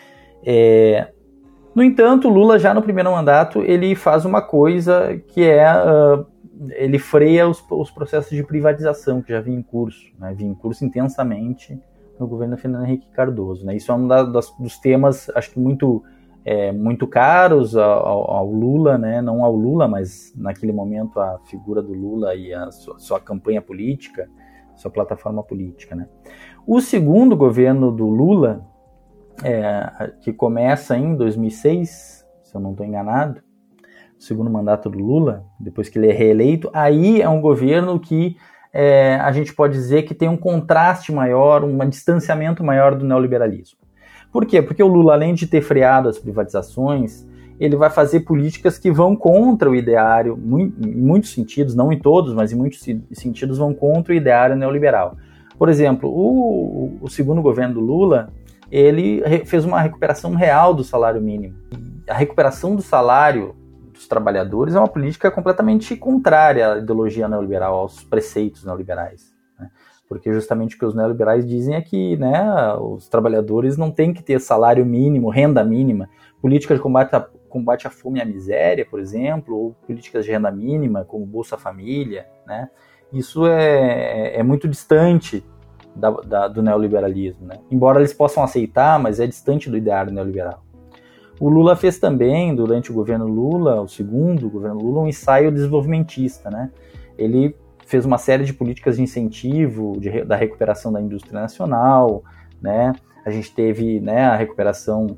No entanto, Lula, já no primeiro mandato, ele faz uma coisa que ele freia os processos de privatização que já vinha em curso, né, intensamente no governo Fernando Henrique Cardoso, né? Isso é um dos temas, acho que muito caros ao Lula, né? Não ao Lula, mas naquele momento a figura do Lula e a sua campanha política, sua plataforma política, né? O segundo governo do Lula, que começa em 2006, se eu não estou enganado, o segundo mandato do Lula, depois que ele é reeleito, aí é um governo que a gente pode dizer que tem um contraste maior, um distanciamento maior do neoliberalismo. Por quê? Porque o Lula, além de ter freado as privatizações, ele vai fazer políticas que vão contra o ideário, em muitos sentidos, não em todos, mas em muitos sentidos vão contra o ideário neoliberal. Por exemplo, o segundo governo do Lula, ele fez uma recuperação real do salário mínimo. A recuperação do salário dos trabalhadores é uma política completamente contrária à ideologia neoliberal, aos preceitos neoliberais, né? Porque justamente o que os neoliberais dizem é que, né, os trabalhadores não têm que ter salário mínimo, renda mínima, política de combate à fome e à miséria, por exemplo, ou políticas de renda mínima, como Bolsa Família, né? Isso é muito distante do neoliberalismo, né? Embora eles possam aceitar, mas é distante do ideário neoliberal. O Lula fez também, durante o governo Lula, o segundo governo Lula, um ensaio desenvolvimentista, né? Ele fez uma série de políticas de incentivo da recuperação da indústria nacional, né? A gente teve, né, a recuperação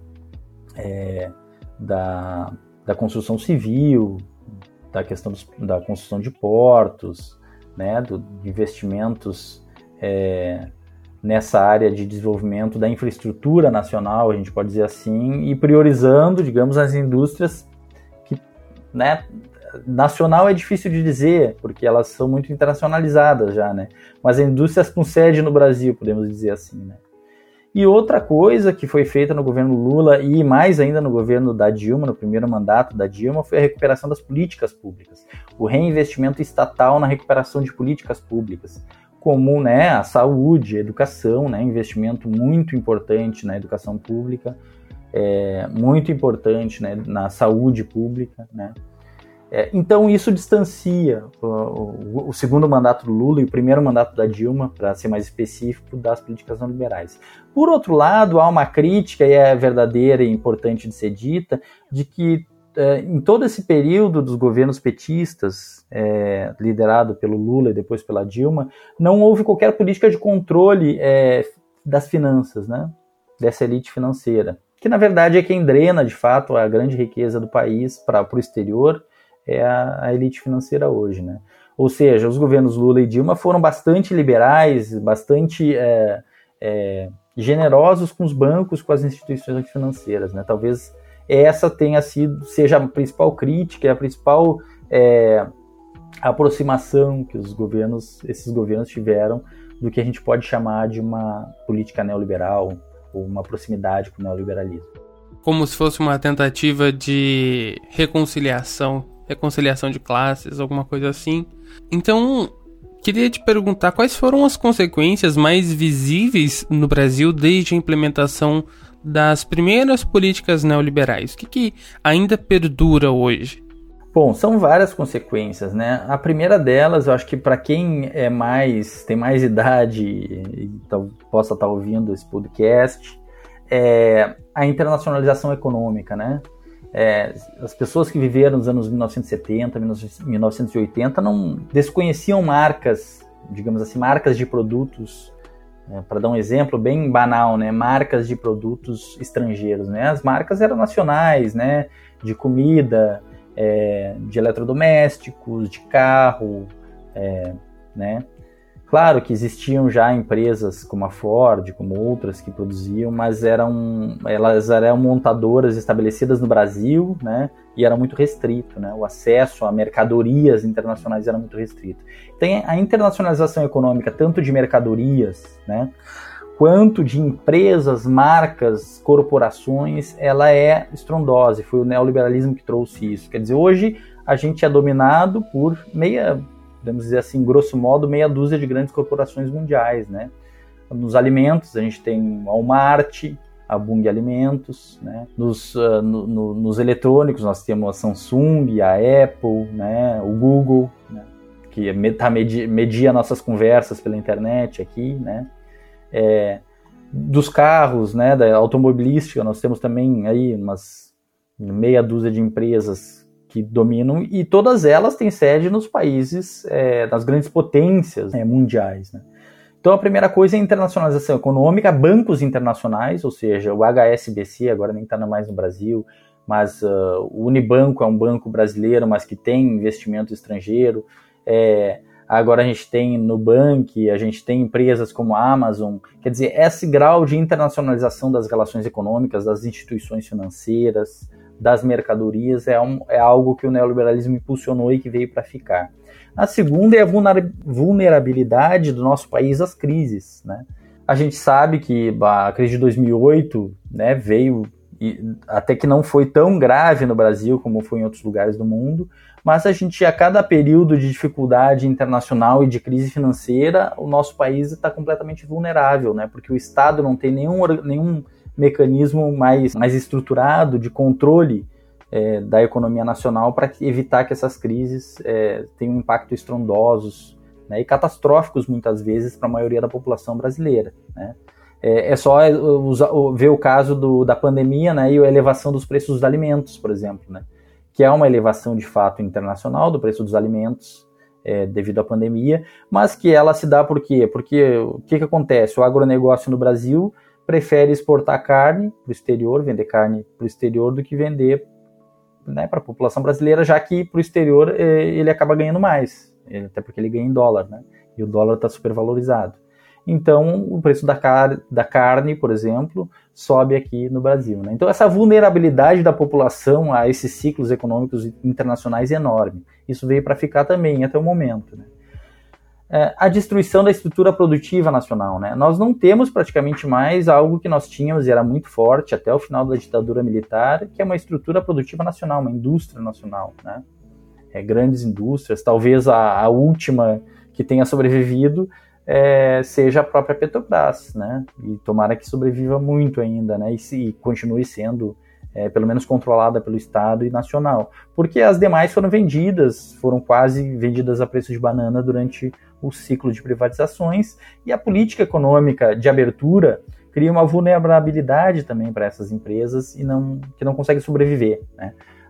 da construção civil, da questão da construção de portos, né, de investimentos nessa área de desenvolvimento da infraestrutura nacional, a gente pode dizer assim, e priorizando, digamos, as indústrias que, né, nacional é difícil de dizer, porque elas são muito internacionalizadas já, né, mas indústrias com sede no Brasil, podemos dizer assim, né. E outra coisa que foi feita no governo Lula e mais ainda no governo da Dilma, no primeiro mandato da Dilma, foi a recuperação das políticas públicas, o reinvestimento estatal na recuperação de políticas públicas, como, né, a saúde, a educação, né, investimento muito importante na educação pública, muito importante, né, na saúde pública, né. Então isso distancia o segundo mandato do Lula e o primeiro mandato da Dilma, para ser mais específico, das políticas neoliberais. Por outro lado, há uma crítica, e é verdadeira e importante de ser dita, de que em todo esse período dos governos petistas, liderado pelo Lula e depois pela Dilma, não houve qualquer política de controle das finanças, né? Dessa elite financeira, que na verdade é quem drena de fato a grande riqueza do país para o exterior, é a elite financeira hoje, né? Ou seja, os governos Lula e Dilma foram bastante liberais, bastante generosos com os bancos, com as instituições financeiras, né? Talvez essa seja a principal crítica, a principal aproximação que esses governos tiveram do que a gente pode chamar de uma política neoliberal ou uma proximidade com o neoliberalismo. Como se fosse uma tentativa de reconciliação de classes, alguma coisa assim. Então, queria te perguntar quais foram as consequências mais visíveis no Brasil desde a implementação das primeiras políticas neoliberais? O que ainda perdura hoje? Bom, são várias consequências, né? A primeira delas, eu acho que para quem tem mais idade e possa estar ouvindo esse podcast, é a internacionalização econômica, né? As pessoas que viveram nos anos 1970, 1980 não desconheciam marcas, digamos assim, marcas de produtos, para dar um exemplo bem banal, né? Marcas de produtos estrangeiros, né? As marcas eram nacionais, né? De comida, de eletrodomésticos, de carro, né? Claro que existiam já empresas como a Ford, como outras que produziam, mas elas eram montadoras estabelecidas no Brasil, né? E era muito restrito, né? O acesso a mercadorias internacionais era muito restrito. Então, a internacionalização econômica, tanto de mercadorias, né? Quanto de empresas, marcas, corporações, ela é estrondosa. Foi o neoliberalismo que trouxe isso. Quer dizer, hoje a gente é dominado por podemos dizer assim, grosso modo, meia dúzia de grandes corporações mundiais, né? Nos alimentos, a gente tem a Walmart, a Bunge Alimentos, né? Nos eletrônicos, nós temos a Samsung, a Apple, né? O Google, né? Que media nossas conversas pela internet aqui, né? Dos carros, né? Da automobilística, nós temos também aí umas meia dúzia de empresas que dominam, e todas elas têm sede nos países, nas grandes potências mundiais, né? Então a primeira coisa é a internacionalização econômica, bancos internacionais, ou seja, o HSBC agora nem está mais no Brasil, mas o Unibanco é um banco brasileiro, mas que tem investimento estrangeiro. Agora a gente tem Nubank, a gente tem empresas como a Amazon. Quer dizer, esse grau de internacionalização das relações econômicas, das instituições financeiras, das mercadorias, é algo que o neoliberalismo impulsionou e que veio para ficar. A segunda é a vulnerabilidade do nosso país às crises, né? A gente sabe que a crise de 2008, né, veio, até que não foi tão grave no Brasil como foi em outros lugares do mundo, mas a cada período de dificuldade internacional e de crise financeira, o nosso país está completamente vulnerável, né? Porque o Estado não tem nenhum mecanismo mais estruturado de controle da economia nacional para evitar que essas crises tenham impactos estrondosos, né, e catastróficos muitas vezes para a maioria da população brasileira, né? É só ver o caso da pandemia, né, e a elevação dos preços dos alimentos, por exemplo, né, que é uma elevação de fato internacional do preço dos alimentos devido à pandemia, mas que ela se dá por quê? Porque o que acontece? O agronegócio no Brasil prefere exportar carne para o exterior, vender carne para o exterior, do que vender, né, para a população brasileira, já que para o exterior ele acaba ganhando mais, até porque ele ganha em dólar, né, e o dólar está supervalorizado. Então, o preço da carne, por exemplo, sobe aqui no Brasil, né? Então, essa vulnerabilidade da população a esses ciclos econômicos internacionais é enorme. Isso veio para ficar também até o momento, né? A destruição da estrutura produtiva nacional, né? Nós não temos praticamente mais algo que nós tínhamos e era muito forte até o final da ditadura militar, que é uma estrutura produtiva nacional, uma indústria nacional, né? Grandes indústrias, talvez a última que tenha sobrevivido seja a própria Petrobras, né? E tomara que sobreviva muito ainda, né? E continue sendo pelo menos controlada pelo Estado e nacional, porque as demais foram quase vendidas a preço de banana durante o ciclo de privatizações, e a política econômica de abertura cria uma vulnerabilidade também para essas empresas que não conseguem sobreviver, né?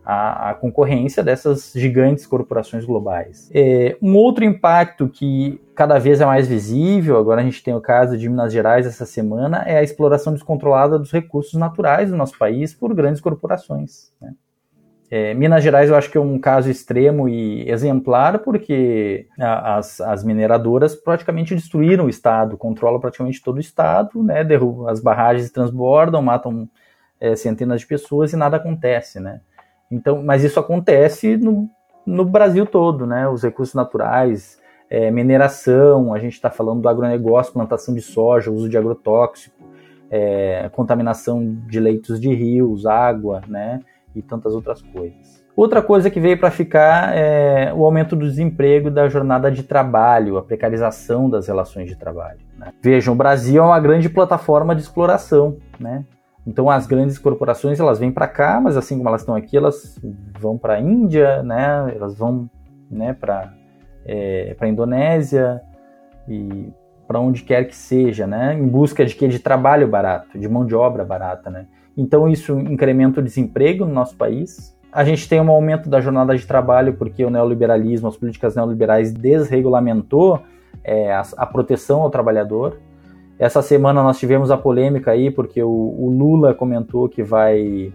a concorrência dessas gigantes corporações globais. Um outro impacto que cada vez é mais visível, agora a gente tem o caso de Minas Gerais essa semana, é a exploração descontrolada dos recursos naturais do nosso país por grandes corporações, né? Minas Gerais eu acho que é um caso extremo e exemplar, porque as mineradoras praticamente destruíram o estado, controlam praticamente todo o estado, né? As barragens transbordam, matam centenas de pessoas e nada acontece, né? Então, mas isso acontece no Brasil todo, né? Os recursos naturais, mineração, a gente está falando do agronegócio, plantação de soja, uso de agrotóxico, contaminação de leitos de rios, água, né? E tantas outras coisas. Outra coisa que veio para ficar é o aumento do desemprego e da jornada de trabalho, a precarização das relações de trabalho, né? Vejam, o Brasil é uma grande plataforma de exploração, né? Então as grandes corporações elas vêm para cá, mas assim como elas estão aqui, elas vão para a Índia, né? Elas vão, né, para a Indonésia e para onde quer que seja, né? Em busca de quê? De trabalho barato, de mão de obra barata, né? Então isso incrementa o desemprego no nosso país. A gente tem um aumento da jornada de trabalho porque o neoliberalismo, as políticas neoliberais desregulamentou a proteção ao trabalhador. Essa semana nós tivemos a polêmica aí porque o Lula comentou que vai,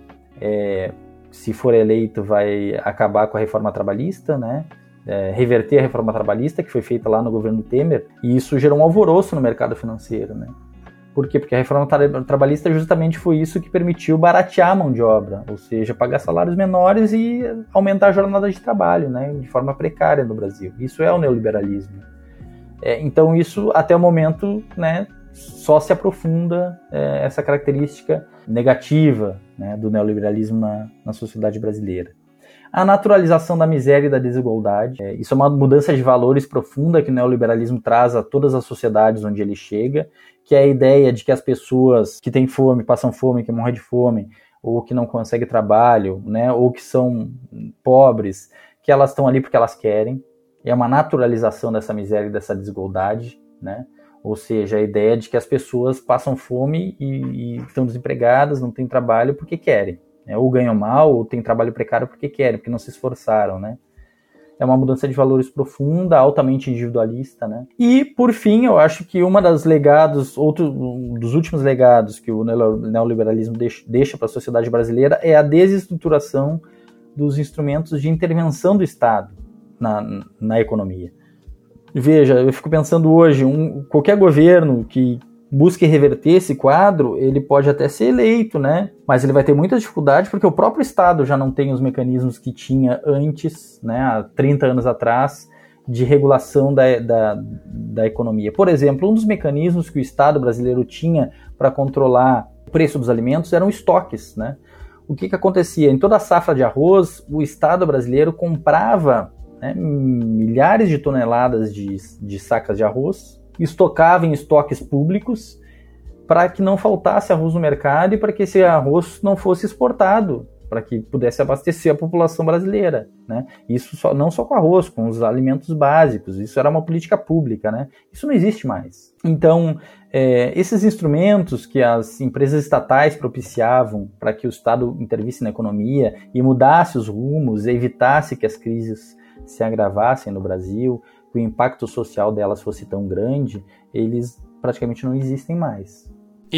se for eleito, vai acabar com a reforma trabalhista, né? Reverter a reforma trabalhista que foi feita lá no governo Temer, e isso gerou um alvoroço no mercado financeiro, né? Por quê? Porque a reforma trabalhista justamente foi isso que permitiu baratear a mão de obra, ou seja, pagar salários menores e aumentar a jornada de trabalho, né, de forma precária no Brasil. Isso é o neoliberalismo. Então isso, até o momento, né, só se aprofunda essa característica negativa, né, do neoliberalismo na sociedade brasileira. A naturalização da miséria e da desigualdade. Isso é uma mudança de valores profunda que o neoliberalismo traz a todas as sociedades onde ele chega, que é a ideia de que as pessoas que têm fome, passam fome, que morrem de fome, ou que não conseguem trabalho, né, ou que são pobres, que elas estão ali porque elas querem. É uma naturalização dessa miséria e dessa desigualdade, né? Ou seja, a ideia de que as pessoas passam fome e estão desempregadas, não têm trabalho porque querem. Ou ganham mal, ou têm trabalho precário porque querem, porque não se esforçaram, né? É uma mudança de valores profunda, altamente individualista, né? E, por fim, eu acho que um dos últimos legados que o neoliberalismo deixa para a sociedade brasileira é a desestruturação dos instrumentos de intervenção do Estado na economia. Veja, eu fico pensando hoje, qualquer governo que busque reverter esse quadro, ele pode até ser eleito, né? Mas ele vai ter muita dificuldade porque o próprio Estado já não tem os mecanismos que tinha antes, né, há 30 anos atrás, de regulação da economia. Por exemplo, um dos mecanismos que o Estado brasileiro tinha para controlar o preço dos alimentos eram estoques, né? O que acontecia? Em toda a safra de arroz, o Estado brasileiro comprava, né, milhares de toneladas de sacas de arroz, estocava em estoques públicos para que não faltasse arroz no mercado e para que esse arroz não fosse exportado, para que pudesse abastecer a população brasileira, né? Isso não só com arroz, com os alimentos básicos, isso era uma política pública, né? Isso não existe mais. Então, esses instrumentos que as empresas estatais propiciavam para que o Estado intervisse na economia e mudasse os rumos, evitasse que as crises se agravassem no Brasil, que o impacto social delas fosse tão grande, eles praticamente não existem mais.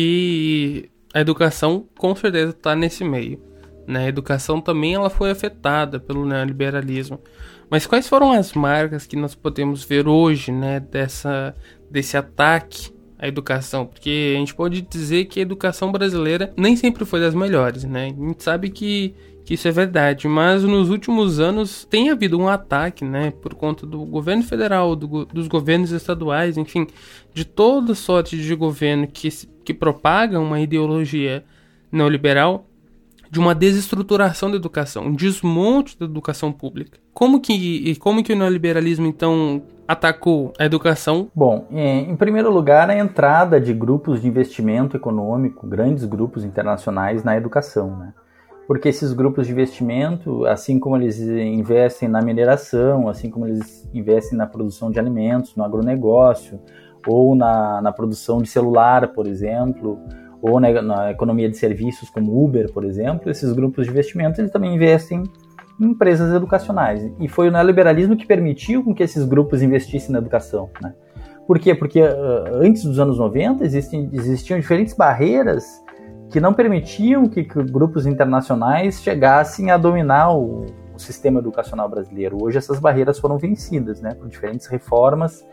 E a educação com certeza está nesse meio, né? A educação também ela foi afetada pelo neoliberalismo. Mas quais foram as marcas que nós podemos ver hoje, né, desse ataque à educação? Porque a gente pode dizer que a educação brasileira nem sempre foi das melhores, né? A gente sabe que isso é verdade, mas nos últimos anos tem havido um ataque, né, por conta do governo federal, dos governos estaduais, enfim, de toda sorte de governo que propagam uma ideologia neoliberal, de uma desestruturação da educação, um desmonte da educação pública. Como que o neoliberalismo, então, atacou a educação? Bom, em primeiro lugar, a entrada de grupos de investimento econômico, grandes grupos internacionais na educação, né? Porque esses grupos de investimento, assim como eles investem na mineração, assim como eles investem na produção de alimentos, no agronegócio, ou na produção de celular, por exemplo, ou na economia de serviços como Uber, por exemplo, esses grupos de investimento eles também investem em empresas educacionais. E foi o neoliberalismo que permitiu com que esses grupos investissem na educação, né? Por quê? Porque antes dos anos 90 existiam diferentes barreiras que não permitiam que grupos internacionais chegassem a dominar o sistema educacional brasileiro. Hoje essas barreiras foram vencidas, né, por diferentes reformas,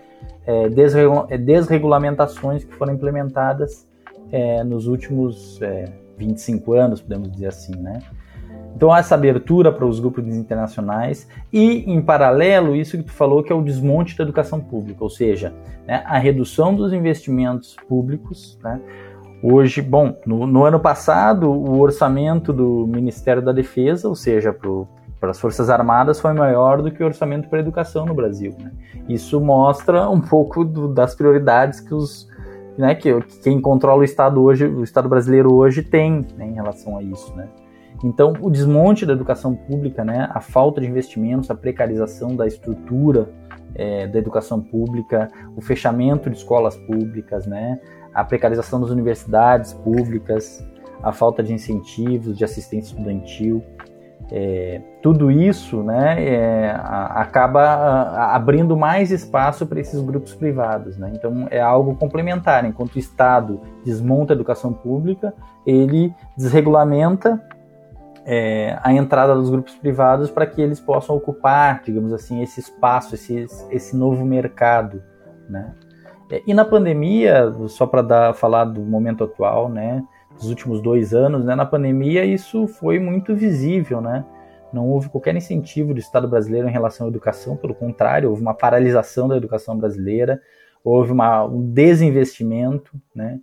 desregulamentações que foram implementadas nos últimos 25 anos, podemos dizer assim, né? Então há essa abertura para os grupos internacionais e, em paralelo, isso que tu falou que é o desmonte da educação pública, ou seja, né, a redução dos investimentos públicos, né? Hoje, bom, no ano passado, o orçamento do Ministério da Defesa, ou seja, para as Forças Armadas, foi maior do que o orçamento para a educação no Brasil, né? Isso mostra um pouco das prioridades que quem controla o Estado hoje, o Estado brasileiro hoje tem, né, em relação a isso, né? Então, o desmonte da educação pública, né, a falta de investimentos, a precarização da estrutura da educação pública, o fechamento de escolas públicas, né, a precarização das universidades públicas, a falta de incentivos, de assistência estudantil, tudo isso, né, acaba abrindo mais espaço para esses grupos privados, né? Então é algo complementar. Enquanto o Estado desmonta a educação pública, ele desregulamenta a entrada dos grupos privados para que eles possam ocupar, digamos assim, esse espaço, esse novo mercado, né? E na pandemia, só para falar do momento atual, né, dos últimos 2 anos, né, na pandemia isso foi muito visível, né? Não houve qualquer incentivo do Estado brasileiro em relação à educação, pelo contrário, houve uma paralisação da educação brasileira, houve um desinvestimento, né?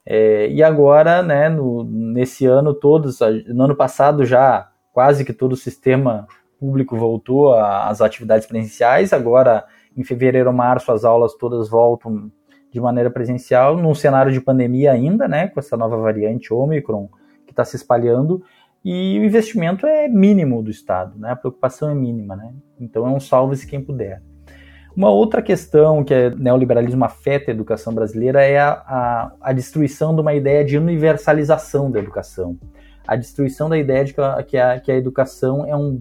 E agora, né, nesse ano no ano passado já quase que todo o sistema público voltou às atividades presenciais, agora em fevereiro ou março as aulas todas voltam de maneira presencial, num cenário de pandemia ainda, né, com essa nova variante Ômicron que está se espalhando, e o investimento é mínimo do Estado, né, a preocupação é mínima, né, então é um salve-se quem puder. Uma outra questão que o neoliberalismo afeta a educação brasileira é a destruição de uma ideia de universalização da educação. A destruição da ideia de que a educação é um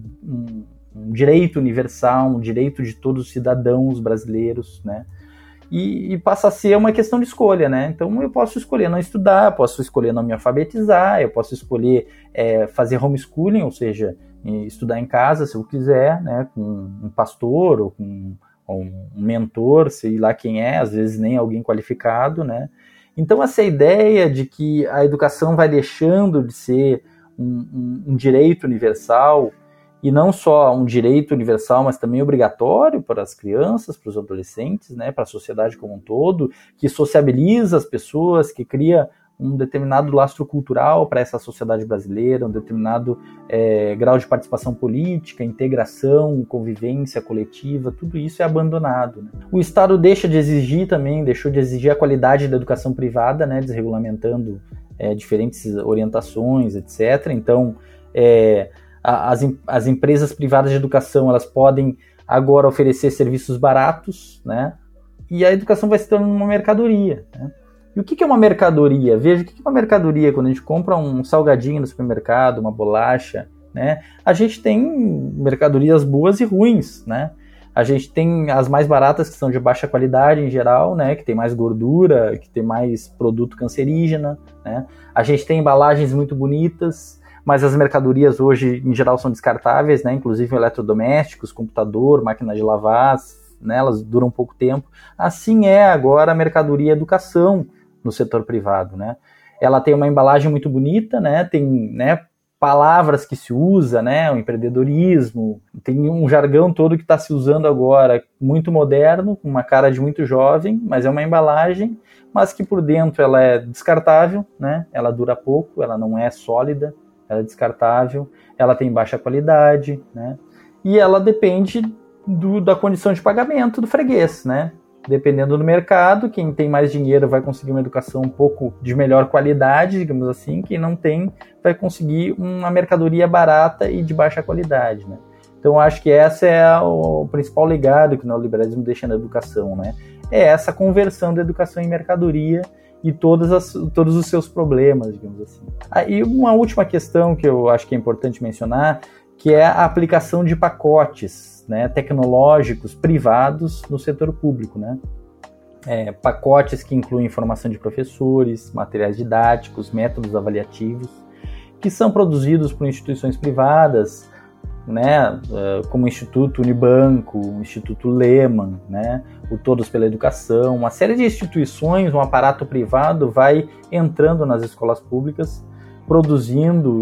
direito universal, um direito de todos os cidadãos brasileiros, né? E passa a ser uma questão de escolha, né? Então eu posso escolher não estudar, posso escolher não me alfabetizar, eu posso escolher fazer homeschooling, ou seja, estudar em casa se eu quiser, né? Com um pastor ou com um mentor, sei lá quem é, às vezes nem alguém qualificado, né? Então essa ideia de que a educação vai deixando de ser um direito universal, e não só um direito universal, mas também obrigatório para as crianças, para os adolescentes, né, para a sociedade como um todo, que sociabiliza as pessoas, que cria um determinado lastro cultural para essa sociedade brasileira, um determinado grau de participação política, integração, convivência coletiva, tudo isso é abandonado, né? O Estado deixou de exigir a qualidade da educação privada, né, desregulamentando diferentes orientações, etc. Então, as empresas privadas de educação, elas podem agora oferecer serviços baratos, né? E a educação vai se tornando uma mercadoria, né? E o que é uma mercadoria? Veja, o que é uma mercadoria? Quando a gente compra um salgadinho no supermercado, uma bolacha, né? A gente tem mercadorias boas e ruins, né? A gente tem as mais baratas, que são de baixa qualidade em geral, né? Que tem mais gordura, que tem mais produto cancerígena, né? A gente tem embalagens muito bonitas, mas as mercadorias hoje, em geral, são descartáveis, né? Inclusive eletrodomésticos, computador, máquina de lavar, né? Elas duram pouco tempo. Assim é agora a mercadoria educação no setor privado, né? Ela tem uma embalagem muito bonita, né? Tem, né, palavras que se usa, né? O empreendedorismo, tem um jargão todo que está se usando agora, muito moderno, com uma cara de muito jovem, mas é uma embalagem, mas que por dentro ela é descartável, né? Ela dura pouco, ela não é sólida, ela é descartável, ela tem baixa qualidade, né? E ela depende da condição de pagamento do freguês, né? Dependendo do mercado, quem tem mais dinheiro vai conseguir uma educação um pouco de melhor qualidade, digamos assim, quem não tem vai conseguir uma mercadoria barata e de baixa qualidade, né? Então acho que esse é o principal legado que o neoliberalismo deixa na educação, né? É essa conversão da educação em mercadoria e todos os seus problemas, digamos assim. E uma última questão que eu acho que é importante mencionar, que é a aplicação de pacotes, né, tecnológicos privados no setor público, né? Pacotes que incluem formação de professores, materiais didáticos, métodos avaliativos, que são produzidos por instituições privadas, né, como o Instituto Unibanco, o Instituto Lehman, né, o Todos pela Educação. Uma série de instituições, um aparato privado vai entrando nas escolas públicas, produzindo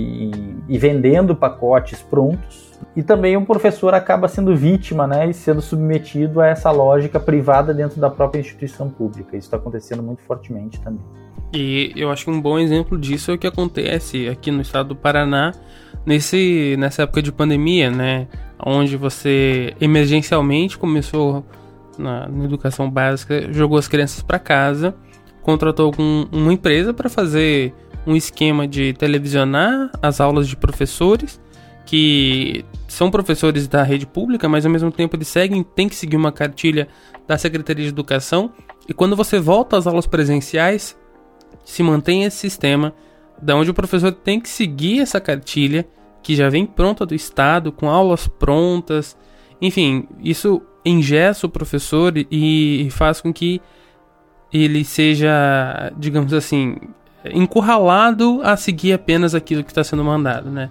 e vendendo pacotes prontos, e também o professor acaba sendo vítima, né, e sendo submetido a essa lógica privada dentro da própria instituição pública. Isso está acontecendo muito fortemente também. E eu acho que um bom exemplo disso é o que acontece aqui no estado do Paraná, nessa época de pandemia, né, onde você emergencialmente começou na educação básica, jogou as crianças para casa, contratou uma empresa para fazer um esquema de televisionar as aulas de professores, que são professores da rede pública, mas ao mesmo tempo eles têm que seguir uma cartilha da Secretaria de Educação, e quando você volta às aulas presenciais, se mantém esse sistema, da onde o professor tem que seguir essa cartilha, que já vem pronta do Estado, com aulas prontas. Enfim, isso engessa o professor e faz com que ele seja, digamos assim, encurralado a seguir apenas aquilo que está sendo mandado, né?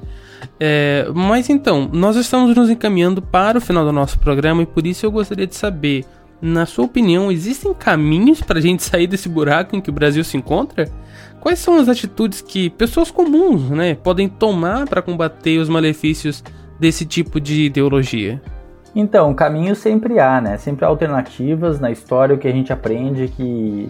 Mas então, nós estamos nos encaminhando para o final do nosso programa, e por isso eu gostaria de saber, na sua opinião, existem caminhos para a gente sair desse buraco em que o Brasil se encontra? Quais são as atitudes que pessoas comuns, né, podem tomar para combater os malefícios desse tipo de ideologia? Então, caminhos sempre há, né? Sempre há alternativas. Na história, o que a gente aprende é que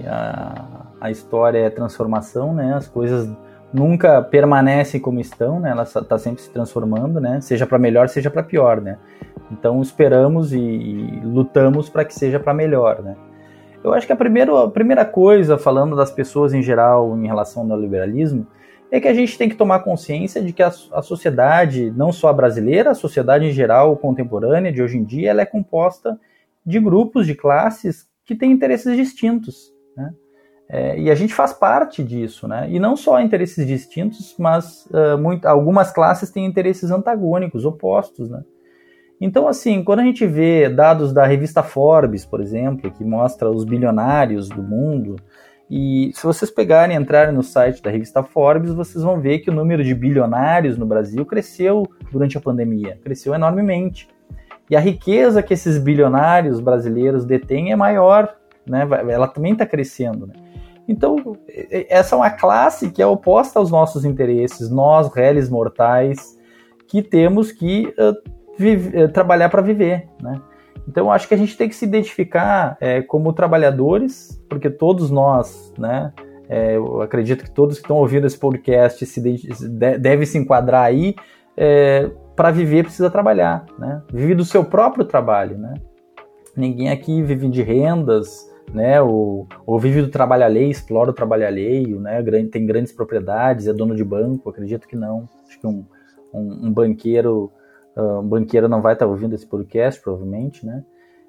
a história é transformação, né? As coisas nunca permanecem como estão, né? Ela está sempre se transformando, né? Seja para melhor, seja para pior, né? Então, esperamos e lutamos para que seja para melhor, né? Eu acho que a primeira coisa, falando das pessoas em geral em relação ao neoliberalismo, é que a gente tem que tomar consciência de que a sociedade, não só a brasileira, a sociedade em geral contemporânea de hoje em dia, ela é composta de grupos, de classes que têm interesses distintos, né? E a gente faz parte disso, né? E não só interesses distintos, mas algumas classes têm interesses antagônicos, opostos, né? Então, assim, quando a gente vê dados da revista Forbes, por exemplo, que mostra os bilionários do mundo, e se vocês pegarem e entrarem no site da revista Forbes, vocês vão ver que o número de bilionários no Brasil cresceu durante a pandemia, cresceu enormemente. E a riqueza que esses bilionários brasileiros detêm é maior, né? Ela também está crescendo, né? Então, essa é uma classe que é oposta aos nossos interesses, nós, réis mortais, que temos que trabalhar para viver, né? Então, acho que a gente tem que se identificar como trabalhadores, porque todos nós, né, eu acredito que todos que estão ouvindo esse podcast devem se enquadrar aí. Para viver precisa trabalhar, né? Vive do seu próprio trabalho, né? Ninguém aqui vive de rendas, né? Ou vive do trabalho alheio, explora o trabalho alheio, né? Tem grandes propriedades, é dono de banco. Acredito que não. Acho que um banqueiro não vai estar ouvindo esse podcast, provavelmente, né?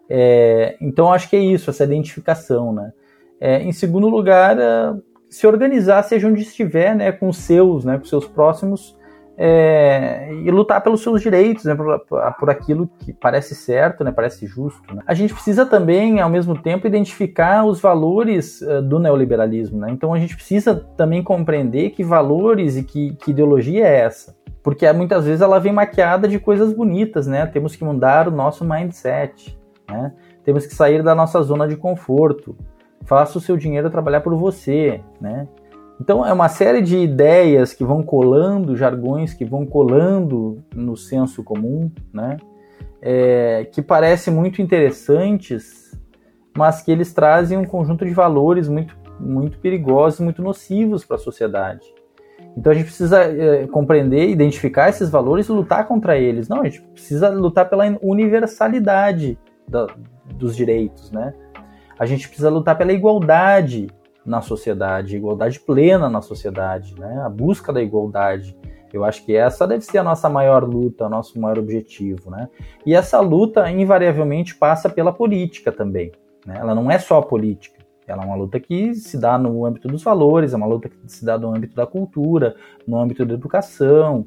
Então, acho que é isso, essa identificação, né? Em segundo lugar, se organizar, seja onde estiver, né, com os seus próximos, e lutar pelos seus direitos, né, por aquilo que parece certo, né, parece justo, né? A gente precisa também, ao mesmo tempo, identificar os valores do neoliberalismo, né? Então, a gente precisa também compreender que valores e que ideologia é essa. Porque muitas vezes ela vem maquiada de coisas bonitas, né? Temos que mudar o nosso mindset, né? Temos que sair da nossa zona de conforto. Faça o seu dinheiro trabalhar por você, né? Então é uma série de ideias que vão colando, jargões que vão colando no senso comum, né? Que parecem muito interessantes, mas que eles trazem um conjunto de valores muito, muito perigosos, muito nocivos para a sociedade. Então a gente precisa compreender, identificar esses valores e lutar contra eles. Não, a gente precisa lutar pela universalidade dos direitos, né? A gente precisa lutar pela igualdade na sociedade, igualdade plena na sociedade, né? A busca da igualdade. Eu acho que essa deve ser a nossa maior luta, o nosso maior objetivo, né? E essa luta invariavelmente passa pela política também, né? Ela não é só a política. Ela é uma luta que se dá no âmbito dos valores, é uma luta que se dá no âmbito da cultura, no âmbito da educação,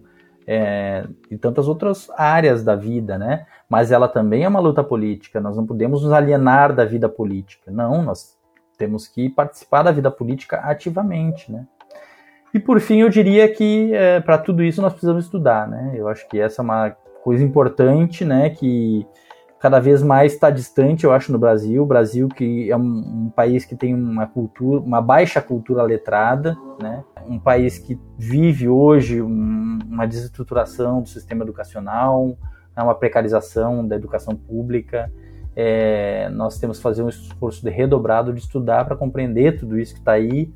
e tantas outras áreas da vida, né? Mas ela também é uma luta política, nós não podemos nos alienar da vida política. Não, nós temos que participar da vida política ativamente, né? E por fim, eu diria que para tudo isso nós precisamos estudar, né? Eu acho que essa é uma coisa importante, né? Que cada vez mais está distante, eu acho, no Brasil. O Brasil, que é um país que tem uma baixa cultura letrada, né? Um país que vive hoje uma desestruturação do sistema educacional, uma precarização da educação pública. Nós temos que fazer um esforço redobrado de estudar para compreender tudo isso que está aí.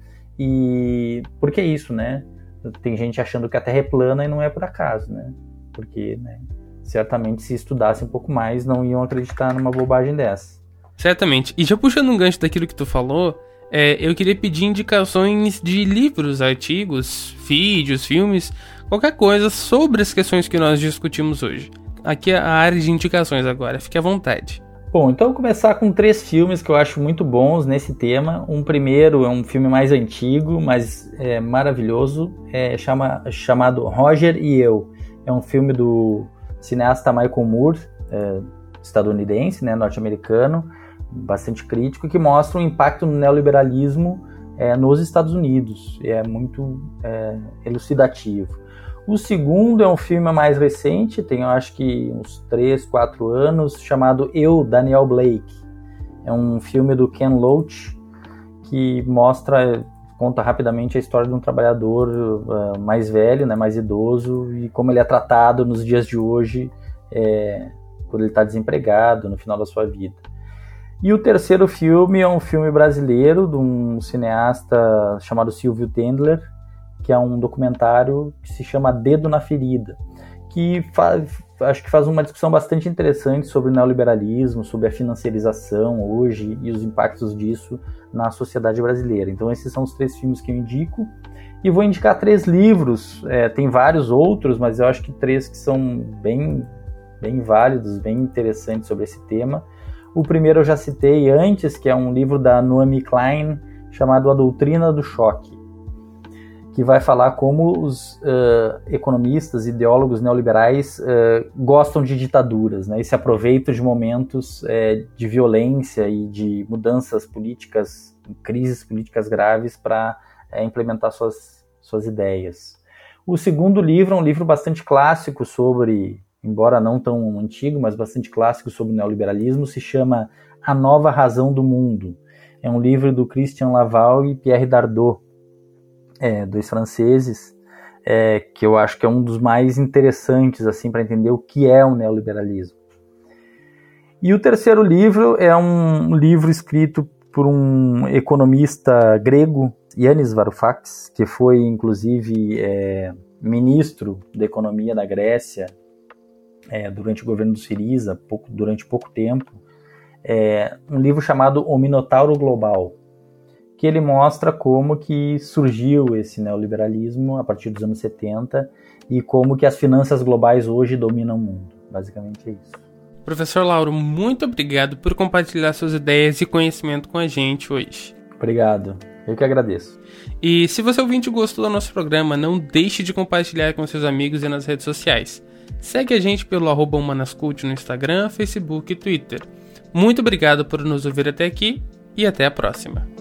E por que isso, né? Tem gente achando que a Terra é plana e não é por acaso, né? Porque, né, certamente se estudasse um pouco mais não iam acreditar numa bobagem dessa. Certamente. E já puxando um gancho daquilo que tu falou, eu queria pedir indicações de livros, artigos, vídeos, filmes, qualquer coisa sobre as questões que nós discutimos hoje. Aqui é a área de indicações agora, fique à vontade. Bom, então eu vou começar com 3 filmes que eu acho muito bons nesse tema. Um primeiro é um filme mais antigo, mas é maravilhoso, chamado Roger e Eu. É um filme do cineasta Michael Moore, estadunidense, né, norte-americano, bastante crítico, que mostra o impacto no neoliberalismo nos Estados Unidos. É muito elucidativo. O segundo é um filme mais recente, tem eu acho que uns 3, 4 anos, chamado Eu, Daniel Blake. É um filme do Ken Loach, que conta rapidamente a história de um trabalhador mais velho, né, mais idoso, e como ele é tratado nos dias de hoje, quando ele está desempregado, no final da sua vida. E o terceiro filme é um filme brasileiro, de um cineasta chamado Silvio Tendler, que é um documentário que se chama Dedo na Ferida, que acho que faz uma discussão bastante interessante sobre o neoliberalismo, sobre a financiarização hoje e os impactos disso na sociedade brasileira. Então esses são os 3 filmes que eu indico, e vou indicar 3 livros, tem vários outros, mas eu acho que 3 que são bem, bem válidos, bem interessantes sobre esse tema. O primeiro eu já citei antes, que é um livro da Naomi Klein, chamado A Doutrina do Choque, que vai falar como os economistas, ideólogos neoliberais gostam de ditaduras, né, e se aproveitam de momentos de violência e de mudanças políticas, crises políticas graves para implementar suas ideias. O segundo livro é um livro bastante clássico sobre, embora não tão antigo, mas bastante clássico sobre o neoliberalismo, se chama A Nova Razão do Mundo. É um livro do Christian Laval e Pierre Dardot, 2 franceses, que eu acho que é um dos mais interessantes assim, para entender o que é o neoliberalismo. E o terceiro livro é um livro escrito por um economista grego, Yanis Varoufakis, que foi inclusive ministro da economia da Grécia durante o governo do Syriza, durante pouco tempo. Um livro chamado O Minotauro Global, que ele mostra como que surgiu esse neoliberalismo a partir dos anos 70 e como que as finanças globais hoje dominam o mundo. Basicamente é isso. Professor Lauro, muito obrigado por compartilhar suas ideias e conhecimento com a gente hoje. Obrigado, eu que agradeço. E se você ouvinte gostou do nosso programa, não deixe de compartilhar com seus amigos e nas redes sociais. Segue a gente pelo @humanascult no Instagram, Facebook e Twitter. Muito obrigado por nos ouvir até aqui e até a próxima.